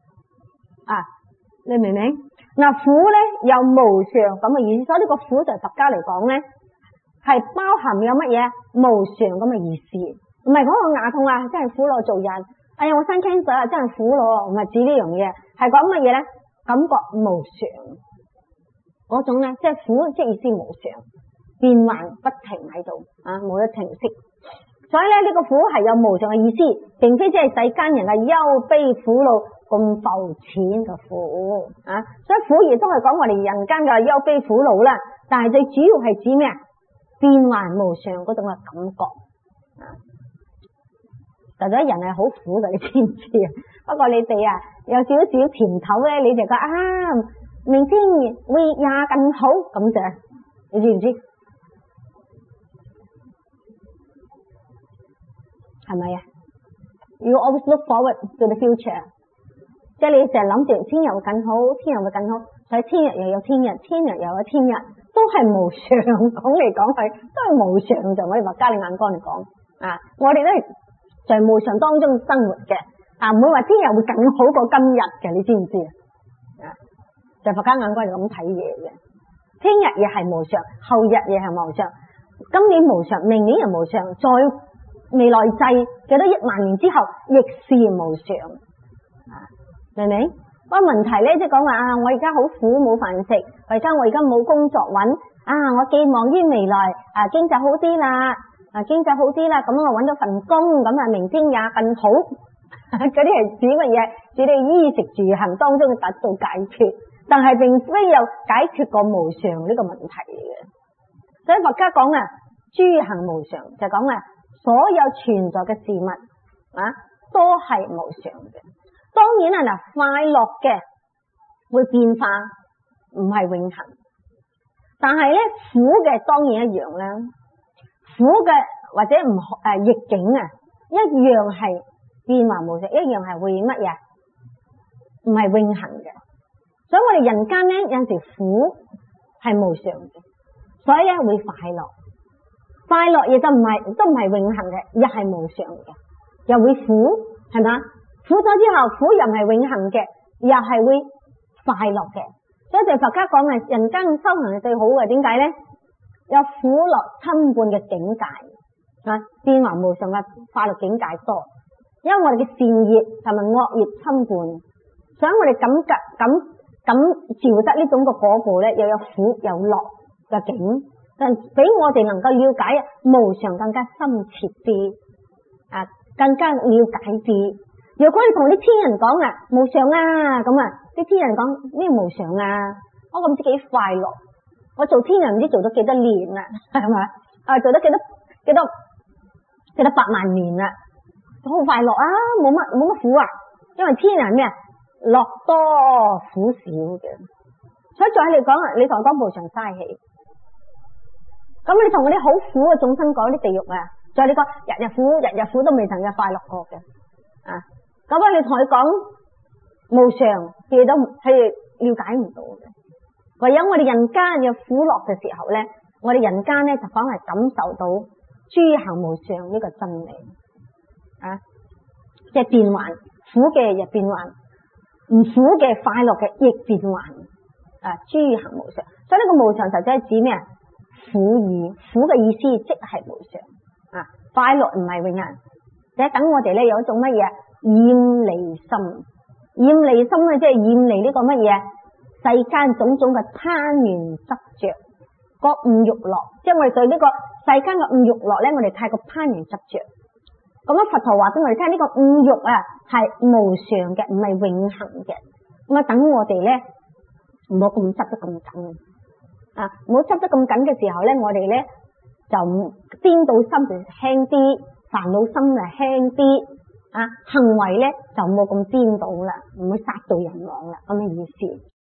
你明唔明？苦咧有無常咁嘅意思，所以呢個苦在佛家嚟講咧，係包含有乜嘢無常咁嘅意思，唔係講我牙痛真係苦咯，做人哎呀我生 cancer 真係苦咯，唔係指呢樣嘢，係講乜嘢咧？感覺無常嗰種咧，即係苦，即係意思無常變幻不停喺度冇得停息。所以咧呢個苦係有無常嘅意思，並非即係世間人嘅憂悲苦惱咁浮淺嘅苦所以苦亦都係講我哋人間嘅憂悲苦惱啦，但係最主要係指咩？變幻無常嗰種嘅感覺實在人係好苦嘅，你知唔知不過你哋有少少甜頭咧，你就覺得明天會也更好咁就，你知唔知？係咪You always look forward to the future， 即係你成日諗住聽日會更好，聽日會更好，所以聽日又有聽日，聽日又有聽日，都係無常。講嚟講去都係無常，就我哋佛家嘅眼光嚟講我哋都係在無常當中生活嘅唔會話聽日會更好過今日嘅，你知唔知就佛家眼光係咁睇嘢嘅。聽日亦係無常，後日亦係無常，今年無常，明年又無常，再未來世幾多億萬年之後亦是無常明唔明？不過問題咧，即係講話我而家好苦冇飯食，我而家冇工作揾我寄望於未來經濟好啲啦咁我揾到份工，咁明天也更好嗰啲係指乜嘢？指你衣食住行當中嘅得到解決，但係並非有解決過無常呢個問題嘅。所以佛家講諸行無常，就講所有存在嘅事物都係無常嘅。當然快樂嘅會變化，唔係永恆。但係咧苦嘅當然一樣啦，苦嘅或者逆境一樣係變幻無常，一樣係會乜嘢？唔係永恆嘅。所以我哋人間咧有陣時苦係無常嘅，所以咧會快樂。快樂亦都唔係永恆嘅，又係無常嘅，又會苦，係嘛？苦咗之後，苦又唔係永恆嘅，又係會快樂嘅。所以就佛家講人間修行係最好嘅，點解咧？有苦樂參半嘅境界變幻無常嘅快樂境界多，因為我哋嘅善業同埋惡業參半，所以我哋咁照得呢種嘅果報咧，又有苦有樂嘅境。但俾我哋能夠了解無常更加深切啲更加了解啲。如果你同啲天人講無常咁啲天人講咩無常我唔知幾快樂，我做天人唔知做咗幾多年啦，係咪做咗幾多百萬年啦，好快樂冇乜苦因為天人咩樂多苦少嘅。所以再嚟講你同我講無常嘥氣。咁你同嗰啲好苦嘅眾生講啲地獄再你講日日苦都未曾有快樂過嘅咁你同佢講無常，佢都係了解唔到嘅。唯有我哋人間有苦樂嘅時候咧，我哋人間咧就反而感受到諸行無常呢個真理即係變幻，苦嘅亦變幻，唔苦嘅快樂嘅亦變幻諸行無常。所以呢個無常實際係指咩啊？苦語，苦嘅意思即係無常啊，快樂唔係永恆。等我哋咧有一種乜嘢厭離心，厭離心咧即係厭離呢個乜嘢世間種種嘅貪戀執着，個五欲樂，即係我哋對呢個世間嘅五欲樂咧，我哋太過貪戀執着。咁啊，佛陀話俾我哋聽，呢個五欲啊係無常嘅，唔係永恆嘅。咁啊，等我哋咧唔好咁執得咁緊啊，唔好執得咁緊嘅時候咧，我哋咧就顛倒心就輕啲，煩惱心就輕啲啊，行為咧就冇咁顛倒啦，唔會殺到人亡啦，咁嘅意思。